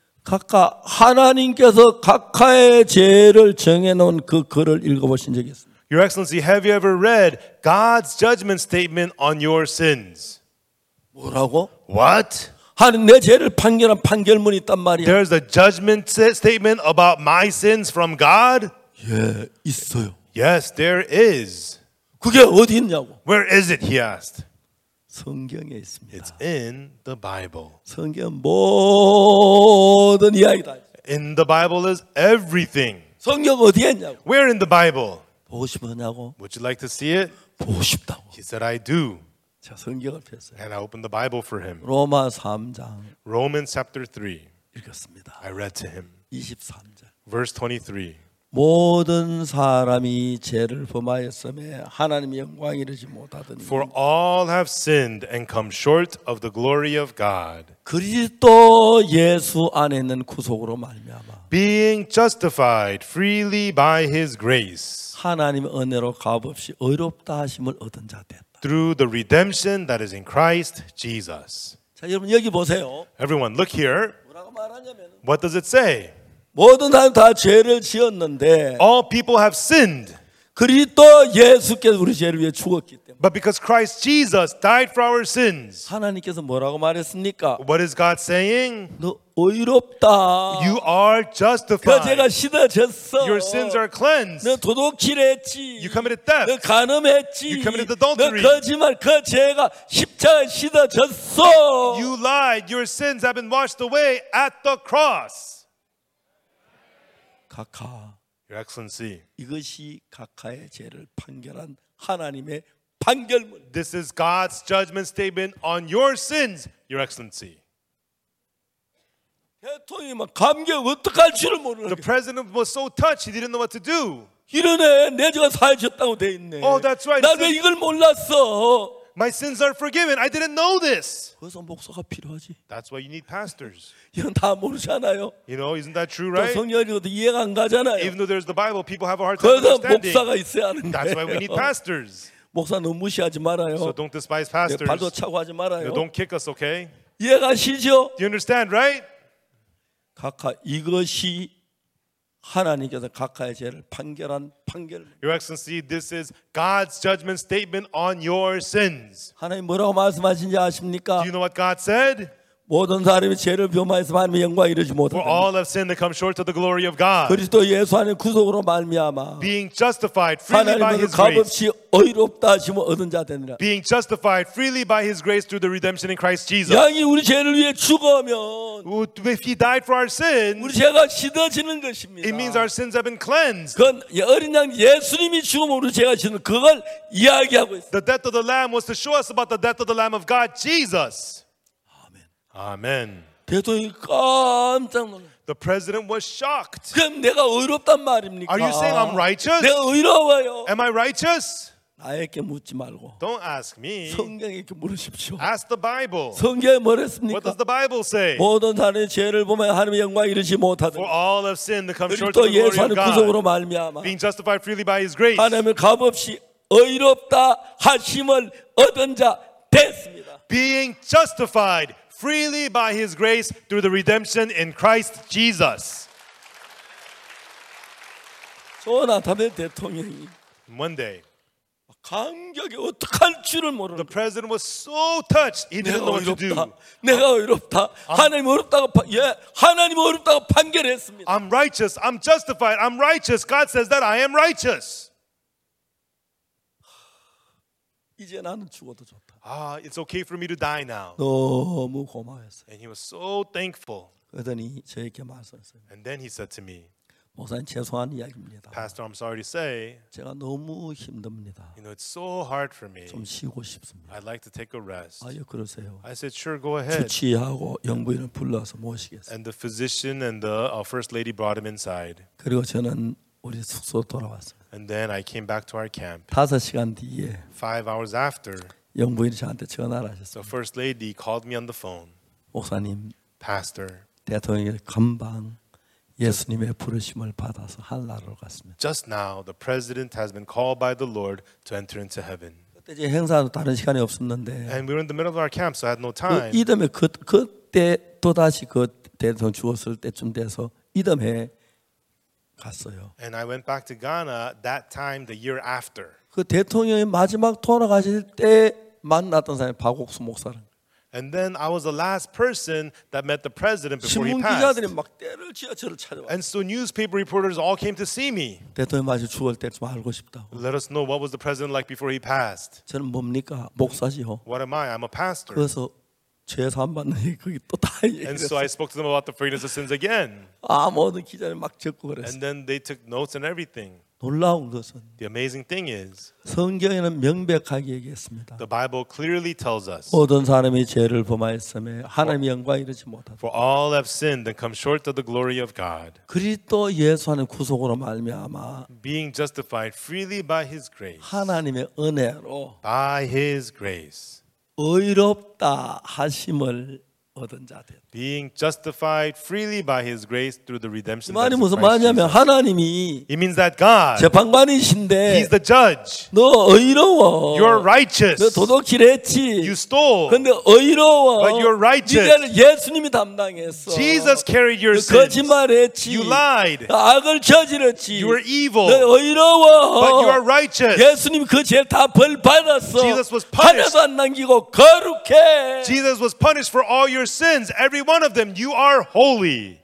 하나님께서 각하의 죄를 정해놓은 그 글을 읽어보신 적이 있습니다. Your Excellency, have you ever read God's judgment statement on your sins? 뭐라고? What? 하나님 내 죄를 판결한 판결문이 있단 말이야. There's a judgment statement about my sins from God? 예, 있어요. Yes, there is. 그게 어디 있냐고? Where is it? He asked. 성경에 있습니다. It's in the Bible. 성경 모든 이야기다. In the Bible is everything. 성경 어디에 있냐고? Where in the Bible? 보고 싶으냐고? Would you like to see it? 보고 싶다고. He said, I do. 자, 성경을 폈어요. And I opened the Bible for him. 로마 3장 Romans chapter 3. 읽었습니다. I read to him. 23절. Verse 23. 모든 사람이 죄를 범하였음에 하나님의 영광에 이르지 못하더니 For all have sinned and come short of the glory of God, 그리스도 예수 안에 있는 구속으로 말미암아 being justified freely by his grace 하나님의 은혜로 값없이 의롭다 하심을 얻은 자 됐다. through the redemption that is in Christ Jesus. 자, 여러분 여기 보세요. Everyone, look here. 뭐라고 말하냐면 What does it say? 모든 사람 다 죄를 지었는데 All people have sinned. 그리스도 예수께서 우리 죄를 위해 죽었기 때문에 But because Christ Jesus died for our sins, 하나님께서 뭐라고 말했습니까? what is God saying? 너 의롭다. You are 그 justified. 죄가 씻어졌어. Your sins are cleansed. 너 도둑질했지. You committed theft. 너 간음했지. You committed 너 adultery. 거짓말 그 죄가 십자가에 씻어졌어. You lied. Your sins have been washed away at the cross. 각하 Your Excellency, 이것이 각하의 죄를 판결한 하나님의 판결문. this is God's judgment statement on your sins, Your Excellency. 대통령이 막 감격 어떡할 줄을 모르는 The 거야. president was so touched, he didn't know what to do. 이러네 내 죄가 사해졌다고 돼 있네. Oh, that's right. 난 왜 이걸 몰랐어? My sins are forgiven. I didn't know this. 그래서 목사가 필요하지. That's why you need pastors. 이건 다 모르잖아요. You know, isn't that true, 또 right? 성경 읽어도 이해가 안 가잖아요. Even though there's the Bible, people have a hard time 그래서 understanding. 목사가 있어야 하는 That's why we need 거예요. pastors. 목사 너무 무시하지 말아요. So don't despise 네, pastors. 발도 차고 하지 말아요. Don't kick us, okay? 이해가시죠? Do you understand, right? 각하 이것이 하나님께서 각하의 죄를 판결한 판결. Your Excellency, this is God's judgment statement on your sins. 하나님 뭐라고 말씀하신지 아십니까? Do you know what God said? 모든 사람이 죄를 범하여서 하나님의 영광에 이르지 For 못한다. all have sinned and come short of the glory of God. 그리스도 예수 안에 구속으로 말미암아 Being justified freely by 하나님은 His grace. 값없이 의롭다 하심을 얻은 자 되느라. Being justified freely by His grace through the redemption in Christ Jesus. 양이 우리 죄를 위해 죽으면 If He died for our sins, 우리 죄가 씻어지는 것입니다. it means our sins have been cleansed. 그건 어린 양 예수님이 죽으면 우리 죄가 씻는 그걸 이야기하고 있어요. The death of the Lamb was to show us about the death of the Lamb of God, Jesus. 아멘. Amen. 대통령이 깜짝 놀랐어요. The president was shocked. 그럼 내가 의롭단 말입니까? Are you saying I'm righteous? 내가 의로워요. Am I righteous? 나에게 묻지 말고 Don't ask me. 성경에게 물으십시오. Ask the Bible. 성경에 What 뭐랬습니까? does the Bible say? 모든 사람의 죄를 보면 하나님의 영광에 이르지 For 못하더니 all have sinned and come short of 그리스도 the glory 예수 안에 of 구속으로 God. 말미암아 Being justified freely by His grace. 하나님의 값없이 의롭다 하심을 얻은 자 됐습니다. Being justified freely by His grace through the redemption in Christ Jesus. 조나단의 대통령이 One day, 감격에 어떡할 줄을 모르는 the president was so touched, he didn't know what to do. 내가 의롭다. 하나님 의롭다고 하나님 의롭다고 판결했습니다. I'm righteous. I'm justified. I'm righteous. God says that I am righteous. 이제 나는 죽어도 좋다. It's okay for me to die now. 너무 고마웠어요. And he was so thankful. 그러더니 저에게 말씀했어요. And then he said to me, 목사님 죄송한 이야기입니다. Pastor, I'm sorry to say, 제가 너무 힘듭니다. it's so hard for me. 좀 쉬고 싶습니다. I'd like to take a rest. 아예 그러세요. I said, sure, go ahead. 주치의하고 영부인을 불러서 모시겠습니다. And the physician and the first lady brought him inside. 그리고 저는 우리 숙소 돌아왔습니다. And then I came back to our camp. 5시간 뒤에 5 hours after, 영부인이 저한테 전화를 the 하셨어요. first lady called me on the phone. 목사님, Pastor, 대통령이 금방 예수님의 부르심을 받아서 하늘나라로 갔습니다. just now the president has been called by the Lord to enter into heaven. 그때 이제 행사도 다른 시간이 없었는데 And we were in the middle of our camp, so I had no 그 time. 이듬해 그때 또 다시 그 대통령 죽었을 때쯤 돼서 이듬해 갔어요. And I went back to Ghana that time the year after. 그 대통령이 마지막 돌아가실 때 만났던 사람이 박옥수 목사를. And then I was the last person that met the president before he 신문 passed. 기자들이 막 때를 지어 저를 찾아와. And so newspaper reporters all came to see me. 대통령 마저 죽을 때 좀 알고 싶다고. Let us know what was the president like before he passed. 저는 뭡니까? 목사지요. What am I? I'm a pastor. 그래서 죄 사함 받는 얘기 그게 또 다 And so I 얘기했어요. spoke to them about the forgiveness of sins again. 모든 기자들 막 적고 그랬어요. And then they took notes and everything. 놀라운 것은 The amazing thing is, 성경에는 명백하게 얘기했습니다. the Bible clearly tells us, 모든 사람이 죄를 범하였음에 하나님의 영광에 이르지 못하다. for all have sinned and come short of the glory of God, 그리스도 예수 안에 구속으로 말미암아 being justified freely by His grace. 하나님의 은혜로 By His grace. 의롭다 하심을 얻은 자 되었다. Being justified freely by His grace through the 이 redemption that 말이 is in 무슨 Christ 말이냐면 Jesus. 하나님이 It means that God, 재판관이신데 He's the judge. 너 의로워. You're righteous. 너 도둑질했지. You stole. 근데 의로워. But you're righteous. 니가는 예수님이 담당했어. Jesus carried your 너 sins. 거짓말했지. You lied. 악을 저질렀지. You were evil. 너 의로워. But you are righteous. 예수님 그 죄 다 벌 받았어. Jesus was punished. 하나도 안 남기고 거룩해. Jesus was punished for all your sins. Every one of them. You are holy.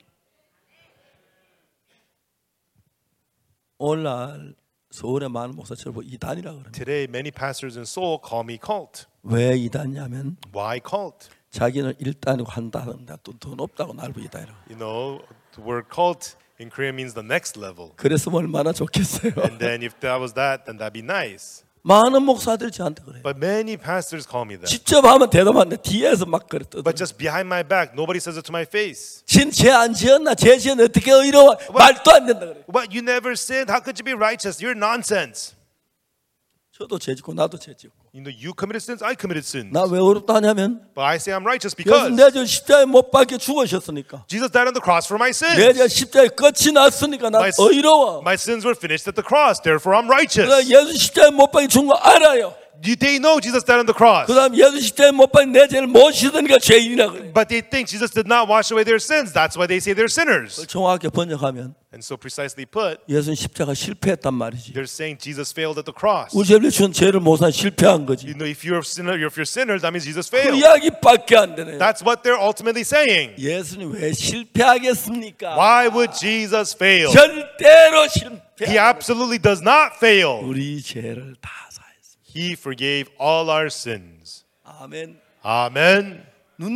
오늘날 서울의 많은 목사처럼 이단이라고 그럽니다. Today, many pastors in Seoul call me cult. 왜 이단이냐면 Why cult? 자기는 일단이고 한다는데 또 더 높다고 날고 이단이라고. You know, the word cult in Korean means the next level. 그랬으면 얼마나 좋겠어요. And then if that was that, then that'd be nice. 많은 목사들이 저한테 그래요. But many pastors call me that. 직접 하면 대답하는데 뒤에서 막 그래 떠들어. But just behind my back, nobody says it to my face. 죄안 지었나? 죄 지은 어떻게 의로워? 말도 안 된다 그래. What? You never sinned? How could you be righteous? You're nonsense. 저도 죄 짓고 나도 죄 짓고. You know, you committed sins, I committed sins. 나 왜 어렵다 하냐면 But I say I'm righteous 예수 because 내 죄 십자가에 못 박혀 죽으셨으니까. Jesus died on the cross for my 내 죄 sins. 십자가에 끝이 났으니까 나 의로워. My sins were finished at the cross. Therefore, I'm righteous. 예수 십자가에 못 박혀 죽은 거 알아요. They know Jesus died on the cross. 그다음 예수 십자가에 못 박혀 내 죄를 못 씻으니까 죄인이라 그래. But they think Jesus did not wash away their sins. That's why they say they're sinners. 정확하게 번역하면 And so precisely put, 예수는 십자가 실패했단 말이지. they're saying Jesus failed at the cross. 우리를 준 죄를 못한 실패한 거지. You know, if you're a sinner, if you're sinners, that means Jesus 그 failed. 이야기밖에 안 되네. That's what they're ultimately saying. 예수님 왜 실패하겠습니까? Why would Jesus fail? 절대로 실패. He absolutely does not fail. 우리 죄를 다 사했습니다. He forgave all our sins. 아멘. Amen.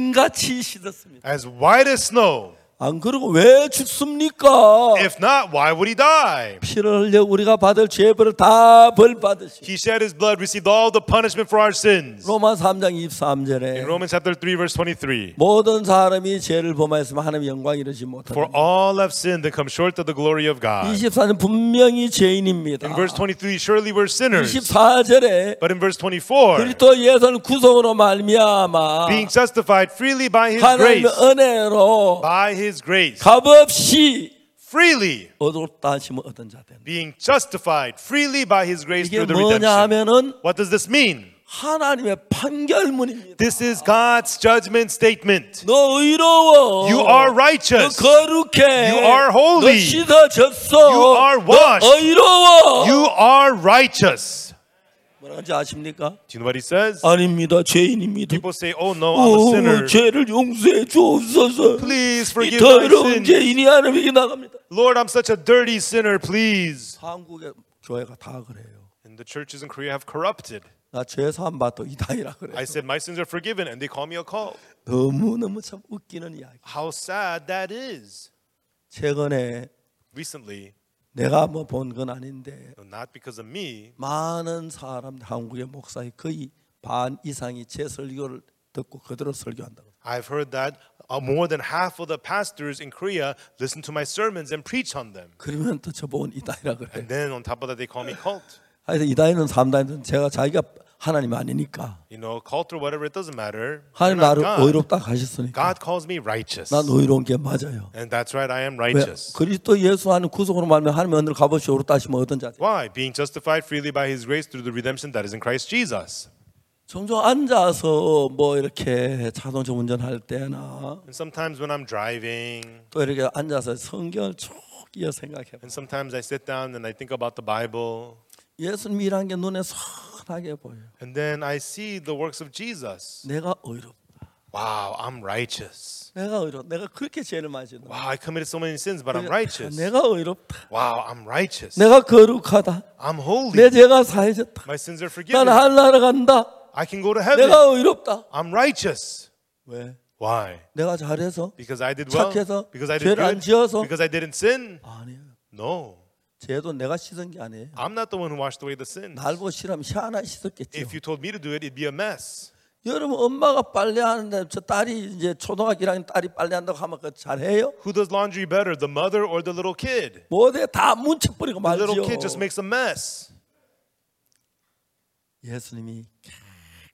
눈같이 씻었습니다. As white as snow. 안 그러고 왜 죽습니까? If not, why would he die? 피를 흘려 우리가 받을 죄벌을 다 벌 받으시. He shed his blood, received all the punishment for our sins. 로마 3장 In 23절에 Romans chapter 3, verse 23. 모든 사람이 죄를 범하였으면 하나님의 영광 이루지 For 못하다. all have sinned and come short of the glory of God. 24년 분명히 죄인입니다. In verse 23, surely we're sinners. 24절에 But in verse 24, 그리스도 예수는 구속으로 말미암아 being justified freely by his 하나님의 grace, 은혜로 by his grace, 값없이 freely 얻었다 하시면 얻은 자 된다. being justified freely by his grace 이게 through the 뭐냐 redemption. 하면은 What does this mean? 하나님의 판결문입니다. This is God's judgment statement. 너 의로워. You are 너 righteous. 거룩해. You are holy. 너 씻어졌어. You are washed. 너 의로워. You are righteous. 뭐라는지 아십니까? Do you know what he says? 아닙니다. 죄인입니다. People say, oh no, I'm a sinner. 죄를 용서해 주옵소서. Please 이 forgive my 더러운 sins. 죄인이 하나님에게 나갑니다. Lord, I'm such a dirty sinner, please. 한국의 교회가 다 그래요. And the churches in Korea have corrupted. 나 죄 사함 받도 이단이라 그래요. I said, my sins are forgiven, and they call me a cult. 너무너무 참 웃기는 이야기. How sad that is. 최근에 Recently, 내가 뭐 본 건 아닌데 not because of me, 많은 사람 한국의 목사의 거의 반 이상이 제 설교를 듣고 그대로 설교한다고. I've heard that more than half of the pastors in Korea listen to my sermons and preach on them. 그러면 또 저보고 이단이라 그래. And then on top of that, they call me cult. 하여튼 이단이는 삼단이든 제가 자기가 하나님 아니니까 You know, cult or whatever, it doesn't matter. 하나님 They're not 나를 God. 의롭다 하셨으니까 God calls me righteous. 난 의로운 게 맞아요. And that's right, I am 왜? righteous. 그리스도 예수 하는 구속으로 말하면 하나님의 은혜를 값없이 의롭다 하시면 어떤 자들? Why? Being justified freely by his grace through the redemption that is in Christ Jesus. 종종 앉아서 뭐 이렇게 자동차 운전할 때나 And sometimes when I'm driving, 또 이렇게 앉아서 성경을 쭉 이어 생각해. and sometimes I sit down and I think about the Bible, 예수님 일한 게 눈에 선하게 보여. and then I see the works of Jesus. 내가 의롭다. Wow, I'm righteous. 내가 의롭다. 내가 그렇게 죄를 많이 짓는. Wow, I committed so many sins, but I'm righteous. 내가 의롭다. Wow, I'm righteous. 내가 거룩하다. I'm holy. 내 죄가 사해졌다. My sins are 난 forgiven. 하늘나라 간다. I can go to heaven. 내가 의롭다. I'm righteous. 왜? Why? 내가 잘해서? Because I did well? 착해서? Because I did 죄를 안 good? 지어서? Because I didn't sin? 아니에요. No. 죄도 내가 씻은 게 아니에요. I'm not the one who washed away the sins. 날 보고 싫으면 희한하게 씻었겠죠. If you told me to do it, it'd be a mess. 여러분 엄마가 빨래하는데 저 딸이 이제 초등학교 1학년 딸이 빨래한다고 하면 그 잘해요? Who does laundry better, the mother or the little kid? 뭐대 다 문책버리고 The little 말죠. kid just makes a mess. 예수님이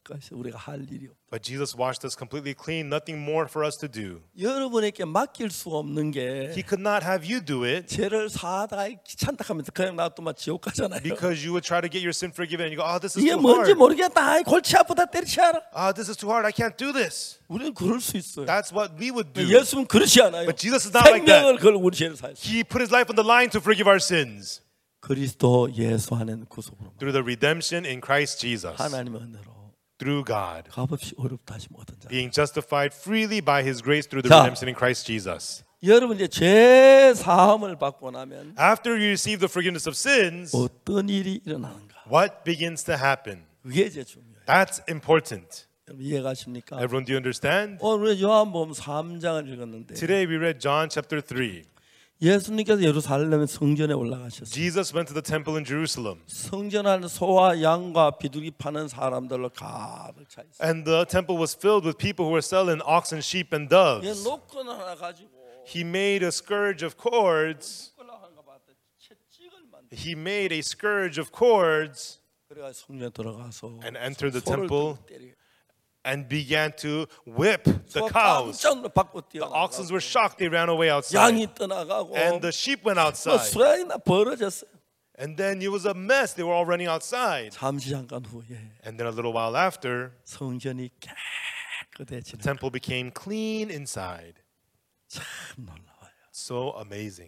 것이 우리가 할 일이 없다. But Jesus washed us completely clean, nothing more for us to do. 여러분에게 맡길 수 없는 게 He could not have you do it 죄를 사다가 귀찮다 하면서 그냥 놔두면 지옥 가잖아요. because you would try to get your sin forgiven and you go, oh, this is 이게 too 뭔지 hard. 모르겠다. 아이, 골치 아프다 때리치아라. This is too hard. I can't do this. 우리는 그럴 수 있어요. That's what we would do. 예수는 그렇지 않아요. But Jesus is not like that. 생명을 걸고 우리 죄를 사했어요. He put his life on the line to forgive our sins 그리스도 예수 안에는 구속으로 through the redemption in Christ Jesus, 하나님의 은혜로 through God, 값없이 어렵다 하지 못한 자. being justified freely by his grace through the 자. redemption in Christ Jesus. 여러분 이제 죄 사함을 받고 나면 After you receive the forgiveness of sins, 어떤 일이 일어나는가? what begins to happen? 그게 제일 중요해요. That's important. 여러분 이해가십니까? Everyone, do you understand? 오늘 요한복음 3장을 읽었는데 Today we read John chapter 3. 예수님께서 예루살렘 성전에 올라가셨어요. Jesus went to the temple in Jerusalem, 성전 안에 소와 양과 비둘기 파는 사람들로 가득 차 있어요. and the temple was filled with people who were selling oxen, sheep, and 얘 doves. 노끈 하나 가지고 He made a scourge of cords. 끌어간가 봤더니 채찍을 만들어. He made a scourge of cords 그래가 성전에 들어가서 and entered the 소를 temple 들고 때리고. and began to whip the 소가 cows. 깜짝 밖으로 The 뛰어나가고 oxen were shocked. They ran away outside. 양이 떠나가고 And the sheep went 뭐 outside. 수라이나 벌어졌어요. And then it was a mess. They were all running outside. 잠시 잠깐 후에 And then a little while after, 성전이 the 깨끗해지는 temple became clean inside. 참 놀라워요. So amazing.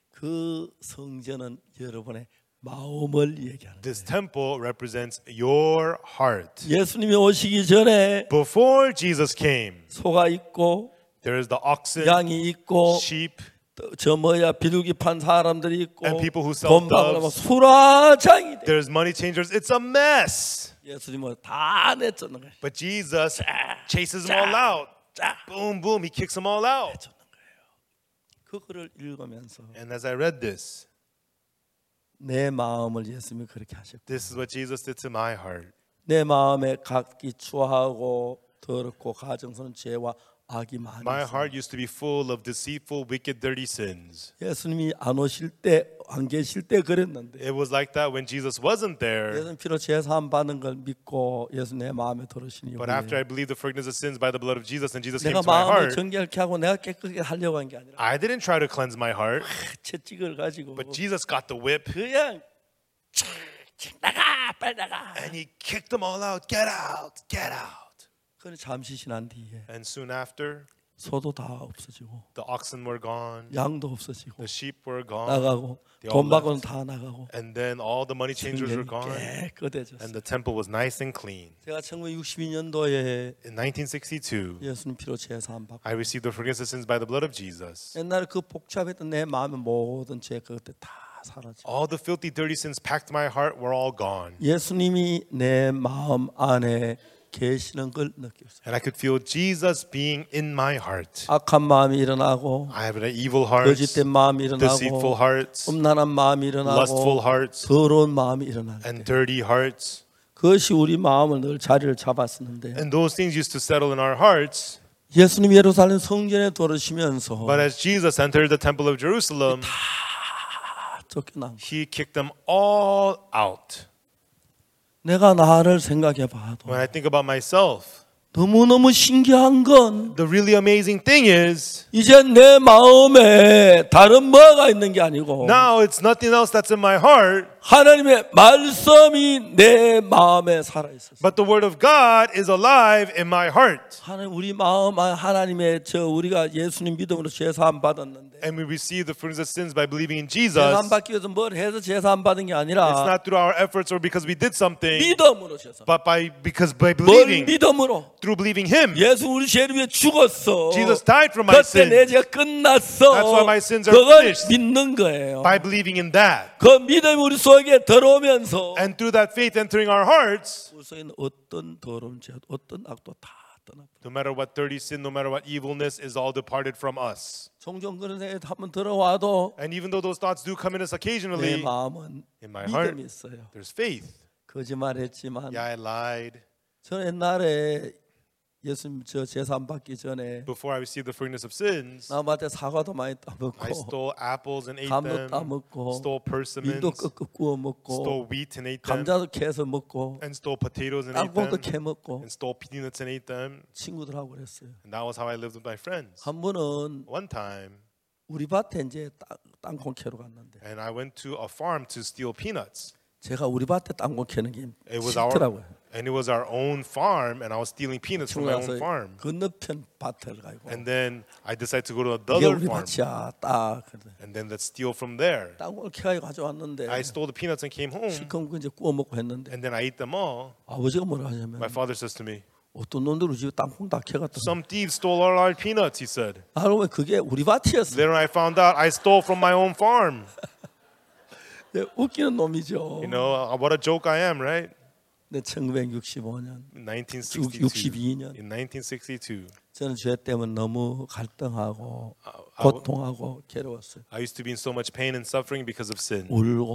그 성전은 여러분의 마음을 얘기하는 This temple represents your heart. 예수님이 오시기 전에 Before Jesus came, 소가 있고 there is the oxen, 양이 있고 sheep, 또 저 뭐야 비둘기 판 사람들이 있고 And people who sell 돈 받으려면 doves. 수라장이 돼. there's money changers. It's a mess. 예수님은 다 내쫓는 거예요. But Jesus chases them all out. 쫙 Boom, boom. He kicks them all out. 내쫓는 거예요. 그거를 읽으면서 And as I read this, 내 마음을 예수님이 그렇게 하셨고 this is what Jesus did to my heart. 내 마음에 각기 추하고 더럽고 가증스러운 죄와 악이 많이 My 있어요. heart used to be full of deceitful, wicked, dirty sins. 예수님이 안 오실 때, 안 계실 때 그랬는데 It was like that when Jesus wasn't there. 예수님 피로 제사함 받는 걸 믿고 예수 내 마음에 들어오시니 But after I believed the forgiveness of sins by the blood of Jesus and Jesus came 내가 to my 마음을 heart, 정결케 하고 내가 깨끗하게 하려고 한 게 아니라 I didn't try to cleanse my heart, 채찍을 가지고 but Jesus got the whip 그냥 나가 빨리 나가. and he kicked them all out. Get out, get out. 그래 잠시 지난 뒤에 And soon after, 소도 다 없어지고 the oxen were gone, 양도 없어지고 the sheep were gone, 나가고 They all 돈 받고는 다 나가고 and then all the money changers were gone, 성전이 깨끗해졌어요. and the temple was nice and clean. 제가 1962년도에 In 1962, 예수님 피로 제사함 받고 I received the forgiveness of sins by the blood of Jesus. 옛날에 그 복잡했던 내 마음의 모든 죄 그때 다 사라져. All the filthy, dirty sins packed my heart were all gone. 예수님이 내 마음 안에 계시는 걸 느꼈어요. And I could feel Jesus being in my heart. 악한 마음이 일어나고 I have an evil heart, 거짓된 마음이 deceitful 일어나고 hearts, 음란한 마음이 lustful 일어나고 hearts, 더러운 마음이 일어날 때 and dirty hearts. 그것이 우리 마음을 늘 자리를 잡았었는데 And those things used to settle in our hearts. 예수님 예루살렘 성전에 들어오시면서 But as Jesus entered the temple of Jerusalem, 쫓겨난 거예요. he kicked them all out. 내가 나를 생각해 봐도 When I think about myself, 너무너무 신기한 건 the really amazing thing is, 이제 내 마음에 다른 뭐가 있는 게 아니고 now it's nothing else that's in my heart, 하나님의 말씀이 내 마음에 살아 있었어요. but the word of God is alive in my heart. 하나님 우리 마음 안에 하나님의 우리가 예수님 믿음으로 제사함 받았는데 And we receive the forgiveness of sins by believing in 제사함 Jesus. 받기 위해서 뭘 해서 제사함 받은 게 It's 아니라 not through our efforts or because we did something, 믿음으로 제사함. but by 뭘 believing, 믿음으로? through believing Him. 예수 우리 죄를 위해 죽었어. Jesus died for my 그때 내 sins. 죄가 끝났어. That's why my sins are 그걸 finished. 믿는 거예요. By believing in that, 그 믿음이 우리 속에 들어오면서 and through that faith entering our hearts, 우리 속에 있는 어떤 더러운 죄, 어떤 악도 다 떠나. no matter what dirty sin, no matter what evilness, is all departed from us. 종종 그런 생각이 한번 들어와도 And even though those thoughts do come in us 내 occasionally, 마음은 in my heart, 믿음이 있어요. there's faith. 거짓말했지만 Yeah, I lied. 저는 옛날에 예수님 저 제사 받기 전에 Before I received the forgiveness of sins, 남한테 사과도 많이 따먹고 I stole apples and ate 감도 them, 따먹고 stole 밀도 persimmons, 끄끄 구워 먹고 stole wheat and ate them, 감자도 캐서 먹고 and stole potatoes and ate 땅콩도 them, 캐 먹고 and stole peanuts and ate them. 친구들하고 그랬어요. And that was how I lived with my friends. 한 번은 One time, 우리 밭에 이제 땅콩 캐러 갔는데 and I went to a farm to steal peanuts. 제가 우리 밭에 땅콩 캐는 게 It was 싫더라고요. and it was our own farm, and I was stealing peanuts from my own farm. 건너편 밭을 가고 And then I decided to go to 이게 another 우리 farm, 밭이야 딱 그래. and then let's steal from there. 땅콩을 캐가지고 가져왔는데 I stole the peanuts and came home, 실컷 이제 구워 먹고 했는데 and then I ate them all. 아버지가 뭐라 하냐면 My father says to me, 어떤 놈들 우리 집 땅콩 다 캐갔다. "Some thieves stole all our peanuts," he said. 알고 보면 그게 우리 밭이었어. Then I found out I stole from my own farm. 네, 웃기는 놈이죠. You know, what a joke I am, right? 네, 1965년, In 1962. 62년 In 1962, 저는 죄 때문에 너무 갈등하고 I 고통하고 괴로웠어요. used to be in so much pain and suffering because of sin.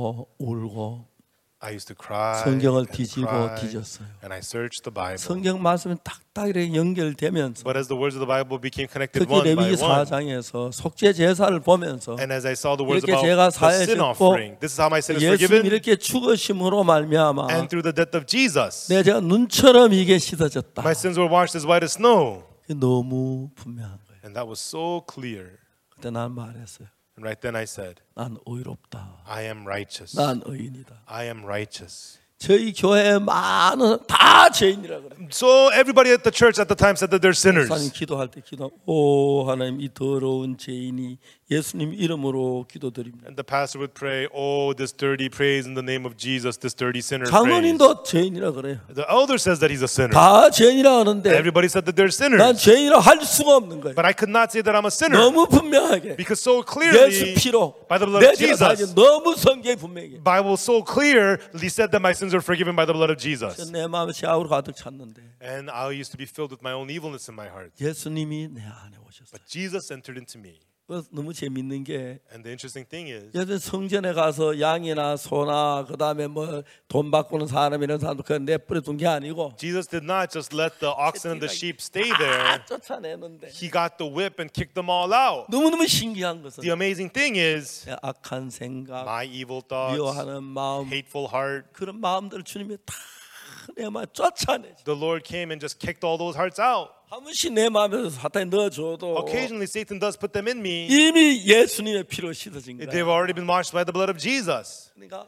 울고 I used to cry 성경을 and 뒤지고 cry, 뒤졌어요. and I searched the Bible. 성경 말씀이 딱딱 이렇게 연결되면서 But as the words of the Bible became connected 특히 one by 레위기 one, 4장에서 속죄 제사를 보면서 and as I saw the words 이렇게 about 제가 the sin 사해졌고 offering, this is how my sin is 예수님 forgiven, 이렇게 죽으심으로 말미암아 and through the death of Jesus, 제가 눈처럼 이게 씻어졌다. my sins were washed as white as snow. 그게 너무 분명한 거예요. And that was so clear. 그때 난 말했어요. And right then I said, 난 의롭다. I am righteous. 난 의인이다. I am righteous. 저희 교회 많은 다 죄인이라 그래요. So everybody at the church at the time said that they're 목사님 sinners. 기도할 때 오 하나님 이 더러운 죄인이 예수님 이름으로 기도드립니다. And the pastor would pray, "Oh, this dirty praise in the name of Jesus, this dirty sinner praise." 장로님도 죄인이라 그래요. The elder says that he's a sinner. 다 죄인이라 하는데 Everybody said that they're 난 sinners. 죄인이라 할 수가 없는 거예요. But I could not say that I'm a sinner 너무 분명하게 because so 예수 clearly, 피로 by the blood 내 of 죄가 다 Jesus, 너무 성경에 분명해. Bible so clearly said that my sins are forgiven by the blood of Jesus. 내 마음에 죄악으로 가득 찼는데 And I used to be filled with my own evilness in my heart. 예수님이 내 안에 오셨어요. But Jesus entered into me. 그래서 너무 재밌는 게 And the interesting thing is, 예전 성전에 가서 양이나 소나 그다음에 뭐 돈 바꾸는 사람 이런 사람도 그냥 내버려 둔 게 아니고 Jesus did not just let the oxen and the sheep stay 다 there. 쫓아내는데 He got the whip and kicked them all out. 너무너무 신기한 것은 The amazing thing is, 악한 생각, my evil thoughts, 미워하는 마음 hateful heart, 그런 마음들 주님이 다 내 마음에 쫓아내지. the Lord came and just kicked all those hearts out. 한 번씩 내 마음에서 사탄이 넣어줘도 Occasionally, Satan does put them in me. 이미 예수님의 피로 씻어진 They've 거야. already been washed by the blood of Jesus. 그러니까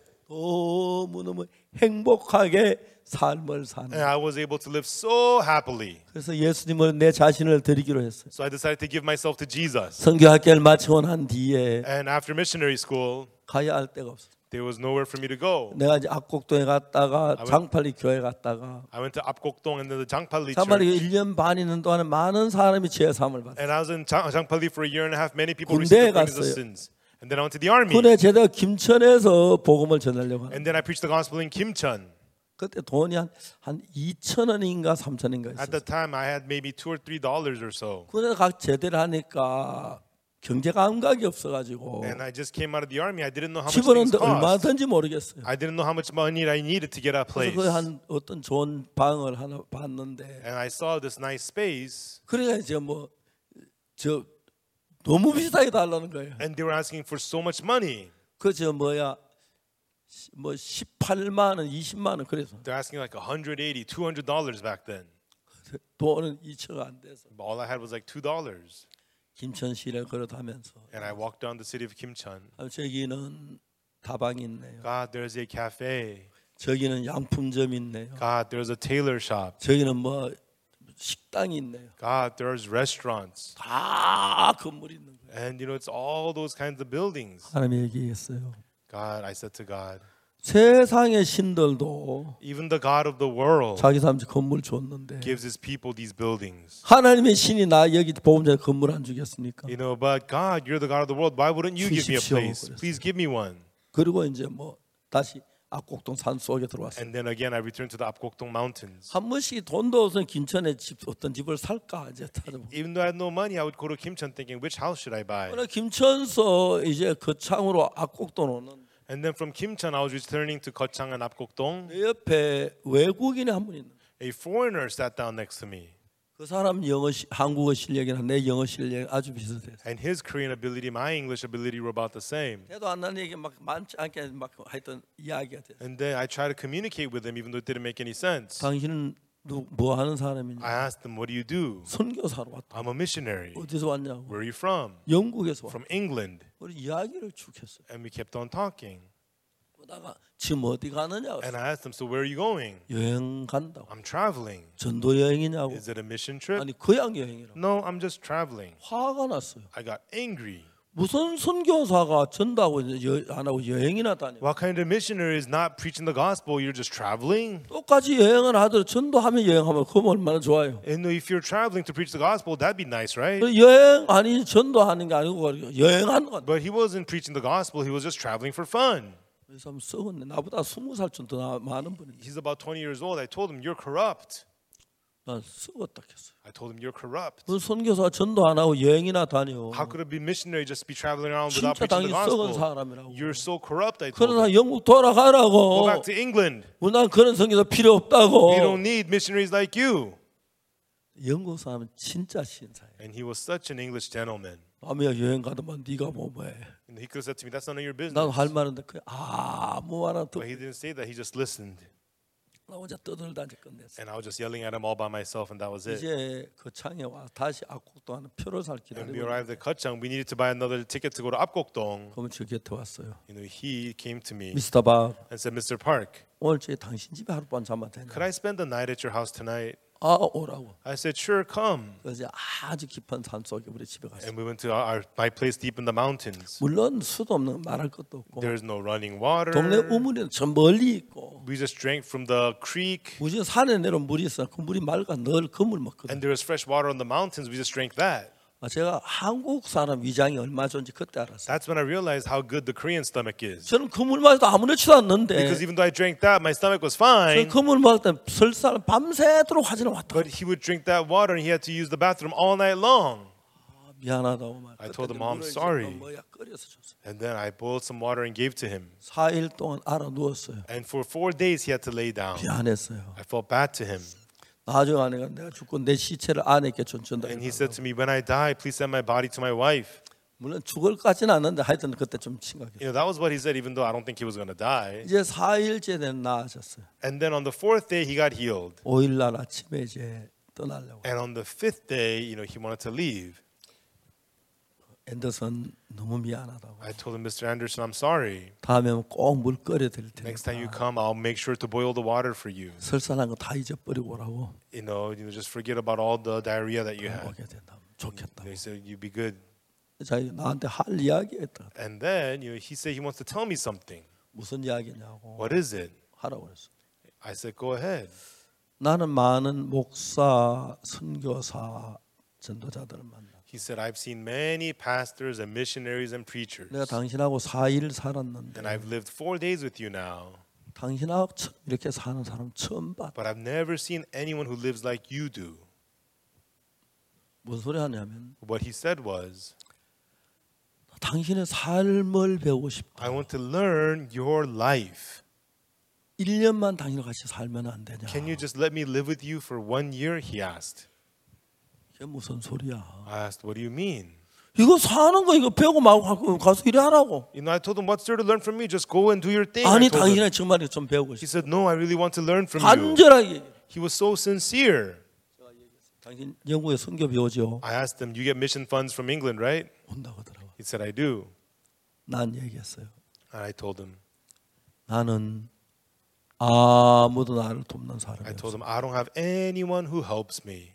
너무너무 행복하게 삶을 사는. And I was able to live so happily. 그래서 예수님을 내 자신을 드리기로 했어요. So I decided to give myself to Jesus. 선교학교를 마치고 난 뒤에 And after missionary school, 가야 할 데가 없어. there was nowhere for me to go. 내가 이제 앞곡동에 갔다가 장팔리 교회 갔다가 I went to Apgokdong and then the Jangpali 장팔리 church. 1년 반 있는 동안에 많은 사람이 죄 사함을 받았어요. And I was in Jangpali for a year and a half. Many people 군대에 received the forgiveness of 갔어요. sins. And then I went to the army. 군에 제대로 김천에서 복음을 전하려고 하는. And then I preached the gospel in Kimcheon. 그때 돈이 한 2,000원인가 3,000원인가 At 있었어요. the time, I had maybe $2 or $3 or so. 군에 각 제대를 하니까 경제 감각이 없어가지고 And I just came out of the army. I didn't know how much 집어넣는 things 데 cost. 얼마든지 모르겠어요. I didn't know how much money I needed to get a place. 그래서 한 어떤 좋은 방을 하나 봤는데 And I saw this nice space. 그래가 이제 저 너무 비싸게 달라는 거예요. And they were asking for so much money. 그 뭐 18만 원, 20만 원 그래서 They're asking like $180, $200 back then. 돈은 2천가 안 돼서 But all I had was like $2. 김천시를 걸어다면서 And I walked down the city of Kimcheon. 저기는 다방이 있네요. God, there's a cafe. 저기는 양품점 있네요. God, there's a tailor shop. 저기는 뭐 식당이 있네요. God, there's restaurants. 다 건물이 있는 거예요. And you know, it's all those kinds of buildings. 하나님이 얘기했어요. God, I said to God, 세상의 신들도 even the God of the world 자기 사람 건물 줬는데 gives his people these buildings. 하나님의 신이 나 여기 보험자에 건물 안 주겠습니까? You know, but God, you're the God of the world. Why wouldn't you give me a 주십시오, place? 그랬어요. Please give me one. 그리고 이제 다시 압곡동 산 속에 들어왔어요. And then again, I returned to the Apgokdong Mountains. 한 번씩 돈도 없으면 김천에 어떤 집을 살까 이제 찾아보고. Even though I had no money, I would go to Kimcheon thinking, which house should I buy? 그러나 김천서 이제 거창으로 압곡동 오는 And then from Kimcheon, I was returning to Kochang and Apgokdong. 내 옆에 외국인이 한 분 있는. A foreigner sat down next to me. 그 사람 한국어 실력이나 내 영어 실력이 아주 비슷해요. And his Korean ability, my English ability were about the same. 대도 안 나는 얘기 막 많지 않게 막 하여튼 이야기가 돼요. And then I tried to communicate with him even though it didn't make any sense. 당신은 뭐 하는 사람이냐? I asked him, what do you do? 선교사로 왔다. I'm a missionary. 어디서 왔냐고? Where are you from? 영국에서 왔다. From England. 우리 이야기를 쭉 했어요. And we kept on talking. 그러다가 지금 어디 가느냐고. And I asked him, so where are you going? 여행 간다고. I'm traveling. 전도 여행이냐고. Is it a mission trip? 아니 거양 여행이라고. No, I'm just traveling. 화가 났어요. I got angry. 무슨 선교사가 전도하고 안 하고 여행이나 다녀. What kind of missionary is not preaching the gospel? You're just traveling? 똑같이 여행을 하더라도 전도하면 여행하면 그거 얼마나 좋아요. And if you're traveling to preach the gospel, that'd be nice, right? 여행 아니 전도하는 게 아니고 여행하는 거. But he wasn't preaching the gospel. He was just traveling for fun. 그래서 한번 썩었네. 나보다 20살쯤 더 많은 분이. He's about 20 years old. I told him, you're corrupt. 난 썩었다 했어요. I told him, you're corrupt. 그 선교사 전도 안 하고 여행이나 다녀. How could it be missionary just be traveling around without 진짜 preaching 당신 the 썩은 gospel? 사람이라고. You're so corrupt, I told him. 그러나 영국 Go 돌아가라고. back to England. 난 그런 선교사 필요 없다고. We don't need missionaries like you. 영국 사람은 진짜 신사예요. And he was such an English gentleman. 남의 여행 가더만 네가 뭐해. And he could have said to me, that's none of your business. 나도 할 말인데 그 아무 말 안 듣고 But he didn't say that. He just listened. 나 혼자 떠들다 이제 끝냈어. And I was just yelling at him all by myself, and that was it. 이제 그 창에 와 다시 악곡도 하는 표를 살 And we 기다리고. arrived at Gyeongsang. We needed to buy another ticket to go to Apgokdong. 그러면 저 곁에 왔어요. He came to me 미스터 박 and said, Mr. Park, 오늘 저희 당신 집에 하룻밤 자면 되냐? could I spend the night at your house tonight? 아 오라고. I said, sure, come. 그래서 아주 깊은 산 속에 우리 집에 갔어요. And we went to my place deep in the mountains. 물론 수도 없는 말할 것도 없고 There's no running water. 동네 우물에는 저 멀리 있고 We just drank from the creek. 무슨 산에 내려온 물이 있어. 그 물이 맑아 늘 그 물 먹거든. And there was fresh water on the mountains. We just drank that. 제가 한국 사람 위장이 얼마 좋은지 그때 알았어요. That's when I realized how good the Korean stomach is. 저는 그 물 마셔도 아무렇지도 않는데 Because even though I drank that, my stomach was fine. 그 물 먹을 때 설사 밤새도록 하지는 왔다. But he would drink that water and he had to use the bathroom all night long. 미안하다고 말. I told him, "I'm sorry." 뭐야 끓여서 줬어. And then I boiled some water and gave to him. 4일 동안 알아 누웠어요. And for 4 days he had to lay down. 미안했어요. I felt bad to him. 나중에 아내가 내가 죽고 내 시체를 아내께 전전다. And he said to me, when I die, please send my body to my wife. 물론 죽을까지는 않는데 하여튼 그때 좀 심각했어요. You know, that was what he said, even though I don't think he was going to die. 이제 4일째 되는 나아졌어요. And then on the 4th day, he got healed. 5일 날 아침에 이제 떠나려고. And on the 5th day, you know, he wanted to leave. 앤더슨 너무 미안하다고. I told him, Mr. Anderson, I'm sorry. 다음에 꼭 물 끓여 드릴 Next time you 테니까 come, I'll make sure to boil the water for you. 설사한 거 다 잊어버리고 오라고. You know, just forget about all the diarrhea that you had. 오게 된다. 좋겠다. They said, you'd be good. 자기 나한테 할 이야기했다. And then, you know, he said he wants to tell me something. 무슨 이야기냐고. What is it? 하라고 그랬어. I said, go ahead. 나는 많은 목사, 선교사, 전도자들을 만나. He said, I've seen many pastors and missionaries and preachers. 내가 당신하고 4일 살았는데 And I've lived 4 days with you now. 당신하고 이렇게 사는 사람 처음 봤다. But I've never seen anyone who lives like you do. 무슨 소리 하냐면 What he said was, 당신의 삶을 배우고 싶다. I want to learn your life. 1년만 당신과 같이 살면 안 되냐. Can you just let me live with you for 1 year? He asked. 이게 무슨 소리야. I asked, what do you mean? 이거 사는 거 이거 배우고 막 가서 일해 하라고. You know, I told him, what's there to learn from me? Just go and do your thing. 아니 I told him. 당신은 정말 좀 배우고 He 싶어. said, no, I really want to learn from you. 간절하게. He was so sincere. 당신 영국에 선교 배우죠. I asked him, you get mission funds from England, right? 온다고 하더라고. He said, I do. 난 얘기했어요. And I told him, 나는 아무도 나를 돕는 사람이 I told 없어. him, I don't have anyone who helps me.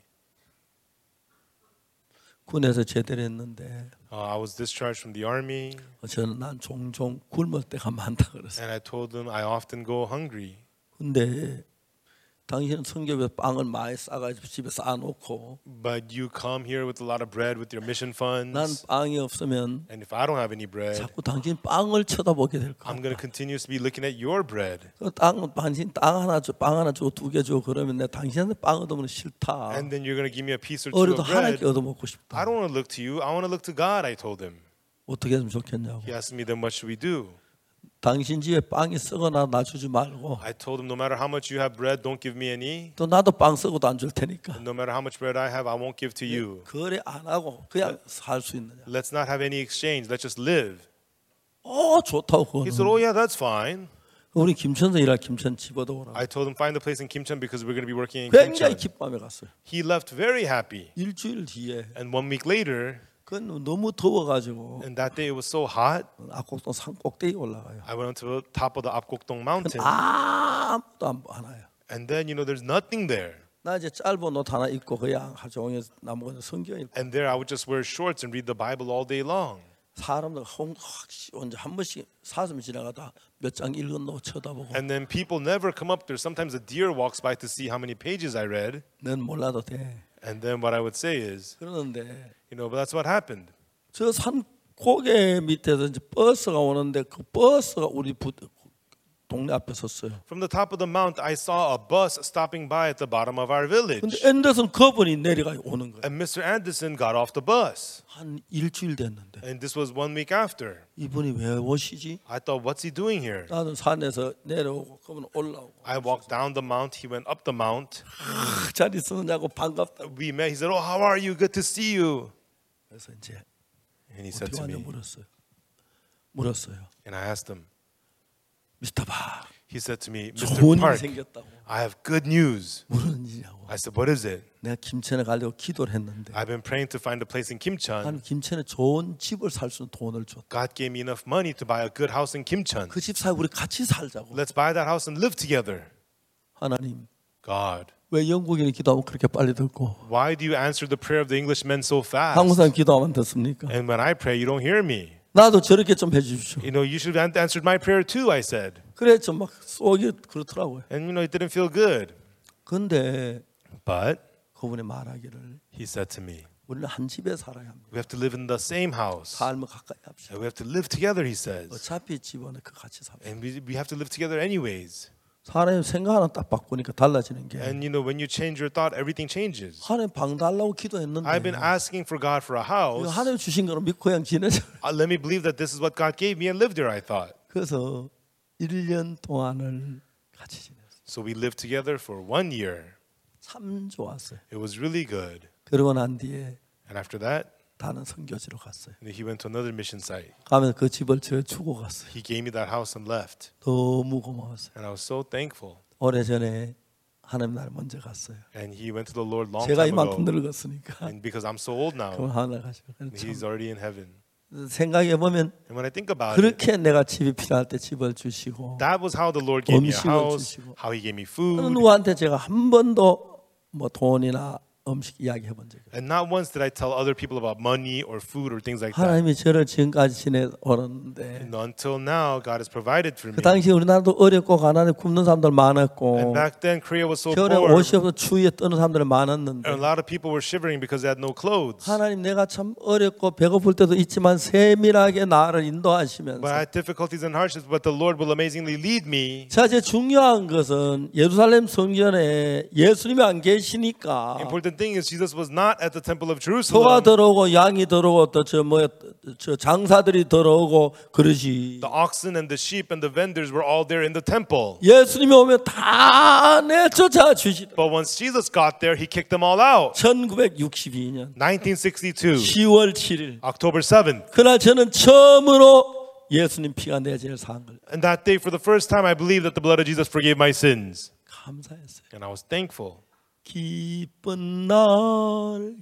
군에서 제대를 했는데 I was discharged from the army, 저는 난 종종 굶을 때가 많다 그랬어요. and I told him I often go hungry. 근데 당신은 선교에 빵을 많이 싸가지고 집에 쌓아놓고 But you come here with a lot of bread with your mission 난 funds, 빵이 없으면 and if I don't have any bread, 자꾸 당신 빵을 쳐다보게 될 거야. I'm going to continuously be looking at your bread. 당신 빵 하나 줘, 빵 하나 줘, 2개 줘. 그러면 내가 당신한테 빵 얻으면 싫다. And then you're going to give me a piece or two 어려도 of bread. 하나님께 얻어먹고 싶다. I don't want to look to you. I want to look to God, I told him. 어떻게 하면 좋겠냐고. He asked me, then what should we do? 당신 집에 빵이 썩어나 나 주지 말고 I told him, no matter how much you have bread, don't give me any. 또 나도 빵 썩어도 안 줄 테니까 And no matter how much bread I have, I won't give to you. 거래 안 하고 그냥 살 수 있느냐. Let's not have any exchange. Let's just live. 좋다고 He said, 그거는. oh yeah, that's fine. 우리 김천서 일할 김천 집어도 오라고. I told him, find a place in Kimcheon because we're going to be working in 굉장히 Kimcheon. 기뻐하며 갔어요. He left very happy. 일주일 뒤에 And 1 week later, 그건 너무 더워가지고 and that day it was so hot, 악곡동 산 꼭대기 올라가요. I went to the top of the Apgokdong mountain. 아무도 안 와요. And then, there's nothing there. 나 이제 짧은 옷 하나 입고 그냥 하루 종일 나무가 성경 읽고 And there I would just wear shorts and read the Bible all day long. 사람들 언제 한 번씩 사슴 지나가다 몇 장 읽었노 쳐다보고 And then people never come up there. Sometimes a deer walks by to see how many pages I read. 넌 몰라도 돼. And then what I would say is, 그러는데 but that's what happened. 저 산 고개 밑에서 이제 버스가 오는데 그 버스가 우리 동네 앞에 섰어요. From the top of the mount, I saw a bus stopping by at the bottom of our village. 근데 앤더슨 그분이 내려가 오는 거예요. And Mr. Anderson got off the bus. 한 일주일 됐는데 And this was 1 week after. 이분이 왜 오시지? I thought, what's he doing here? 나는 산에서 내려오고 그분 올라오고 I walked down the mount. He went up the mount. 잘 있었냐고 반갑다. We met. He said, oh, how are you? Good to see you. 그래서 이제 And he said 어떻게 to 왔냐 me, 물었어요. and I asked him, 미스터 박 he said to me, Mr. 좋은 일이 Park, 생겼다고. I have good news. 무슨 일이냐고. I said, what is it? 내가 김천에 가려고 기도를 했는데 I've been praying to find a place in Kimcheon. 하나님 김천에 좋은 집을 살 수 있는 돈을 줬다. God gave me enough money to buy a good house in Kimcheon. 그 집 사이 우리 같이 살자고. Let's buy that house and live together. 하나님 God, 왜 영국인이 기도하면 그렇게 빨리 듣고 why do you answer the prayer of the Englishmen so fast? 한국 사람 기도하면 듣습니까? And when I pray, you don't hear me. 나도 저렇게 좀 해주십시오. You should have answered my prayer too, I said. 그래 좀 막 속이 그렇더라고요. And it didn't feel good. 근데 But 그분이 말하기를 he said to me, 우리는 한 집에 살아야 합니다. we have to live in the same house. 삶을 가까이 합시다. And we have to live together, he says. 어차피 집안에 그 같이 삽니다. And we have to live together anyways. 사람의 생각 하나 딱 바꾸니까 달라지는 게 And when you change your thought, everything changes. 하나님 방 달라고 기도했는데 I've been asking for God for a house. 하나님 주신 거는 믿고 그냥 지내자. Let me believe that this is what God gave me and live there, I thought. 그래서 1년 동안을 같이 지냈어요. So we lived together for 1 year. 참 좋았어요. It was really good. 그러고 난 뒤에 And after that, 다른 선교지로 갔어요. he went to another mission site. 가면서 그 집을 저 주고 갔어요. He gave me that house and left. 너무 고마웠어요. And I was so thankful. 오래전에 하나님 날 먼저 갔어요. And he went to the Lord long 제가 time 이만큼 ago. 늙었으니까 And because I'm so old 그럼 now, 하늘 가시고 he's already in heaven. 생각해 보면 And when I think about it, 그렇게 내가 집이 필요할 때 집을 주시고 that was how the Lord gave me a 음식을 house, 주시고. how he gave me 어느 food. 누구한테 제가 한 번도 뭐 돈이나 음식 이야기해 본 적이 없어요. And not once did I tell other people about money or food or things like that. 하나님이 저를 지금까지 지내오는데 And until now, God has provided for 그 me. 당시 우리나라도 어렵고 가난해 굶는 사람들 많았고 And back then, Korea was so 겨울에 poor. 옷이 없어 추위에 떠는 사람들 많았는데 And a lot of people were shivering because they had no clothes. 하나님 내가 참 어렵고 배고플 때도 있지만 세밀하게 나를 But I 인도하시면서 had difficulties and hardships, but the Lord will amazingly lead me. 자, 제 중요한 것은 예루살렘 성전에 예수님이 안 계시니까 Important thing is Jesus was not at the temple of 소가 Jerusalem. 들어오고 양이 들어오고 또 저 장사들이 들어오고 그러지. The oxen and the sheep and the vendors were all there in the temple. 예수님이 오면 다 내쫓아 주시다. But once Jesus got there, he kicked them all out. 1962년 1962, 10월 7일 October 7th. 그날 저는 처음으로 예수님 피가 내 죄를 사한 걸 And that day, for the first time, I believed that the blood of Jesus forgave my sins. 감사했어요. And I was thankful. 기쁜 날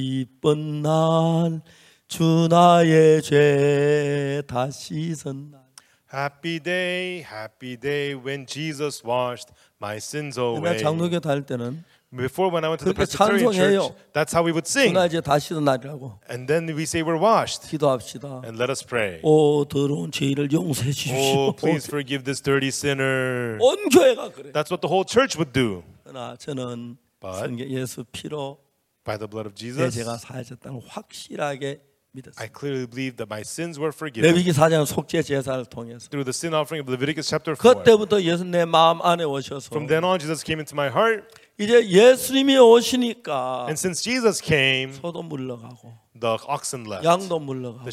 주 나의 죄 다 씻은 날. Happy day when Jesus washed my sins 나 away. 장로교 다닐 때는 Before, when I went to the 그렇게 Presbyterian 찬송해요. church, that's how we would sing. 그날 이제 다 씻은 날이라고 And then we say we're washed. 기도합시다. And let us pray. 오 더러운 죄인을 용서해 주십시오. Oh, please forgive this dirty sinner. 온 교회가 그래. That's what the whole church would do. 그러나 저는 But 성경 예수 피로 by the blood of 내 Jesus, 죄가 사해졌다는 확실하게 I 믿었어요. clearly believe that my sins were forgiven 레위기 4장 속죄 제사를 통해서 through the sin offering of Leviticus chapter 4. 그때부터 예수 내 마음 안에 오셔서 From then on, Jesus came into my heart. 이제 예수님이 오시니까 And since Jesus came, 소도 물러가고 the oxen left. 양도 물러가고 The sheep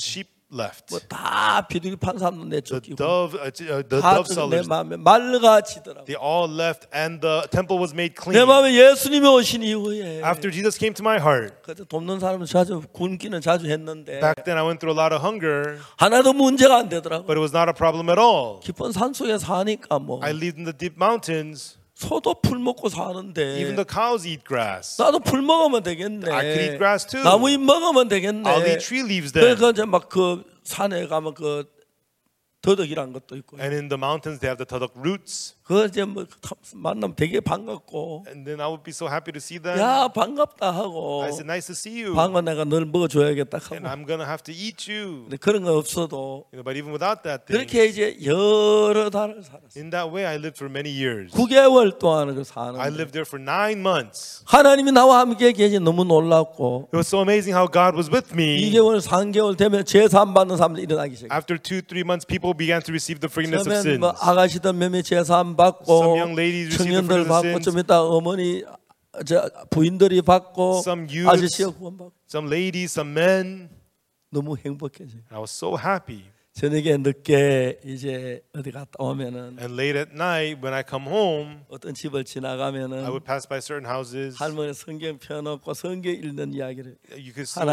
left. 뭐다 비둘기 판 사람도 The 내쫓기고 the 다 dove 내 sellers, 마음에 맑아지더라고. they all left, and the temple was made 내 clean. 마음에 예수님이 오신 이후에 After Jesus came to my heart, 그때 돕는 사람은 자주 굶기는 자주 했는데 back then I went through a lot of hunger, 하나도 문제가 안 되더라고. but it was not a problem at all. 깊은 산 속에 사니까 뭐 I lived in the deep mountains. 소도 풀 먹고 Even 사는데 the cows eat grass. 나도 풀 먹으면 되겠네. I could eat grass too. 나무 잎 먹으면 되겠네. I'll eat tree leaves then. 그러니까 이제 막 그 산에 가면 그 더덕이란 것도 있고, And in the mountains, they have the tadok roots. 그 이제 뭐 만나면 되게 반갑고, And then I would be so happy to see them. 야 반갑다 하고, I said, nice to see you. 방금 내가 널 먹어줘야겠다 And 하고. I'm going to have to eat you. 근데 그런 거 없어도 But even without that thing, 그렇게 이제 여러 달을 살았어. in that way, I lived for many years. 9개월 동안을 그 사는. I lived there for 9 months. 하나님이 나와 함께 계시 너무 놀랍고, It was so amazing how God was with me. 2개월, 3개월 되면 제삼 받는 사람들이 일어나기 시작. After 2-3 months, people began to receive the forgiveness of 처음엔 sins. 뭐 아가씨들 몇몇 제삼 Some 받고, young ladies received the 청년들 forgiveness of 받고, sins. 좀 이따 어머니 부인들이 받고, Some youths. 아저씨가 구원받고. Some ladies, some men. 너무 행복해져. I was so happy. 저녁에 늦게 이제 어디 갔다 오면은 And late at night, when I come home, 어떤 집을 I 지나가면은 would pass by certain houses. 할머니 성경 펴놓고 성경 읽는 이야기를 You could see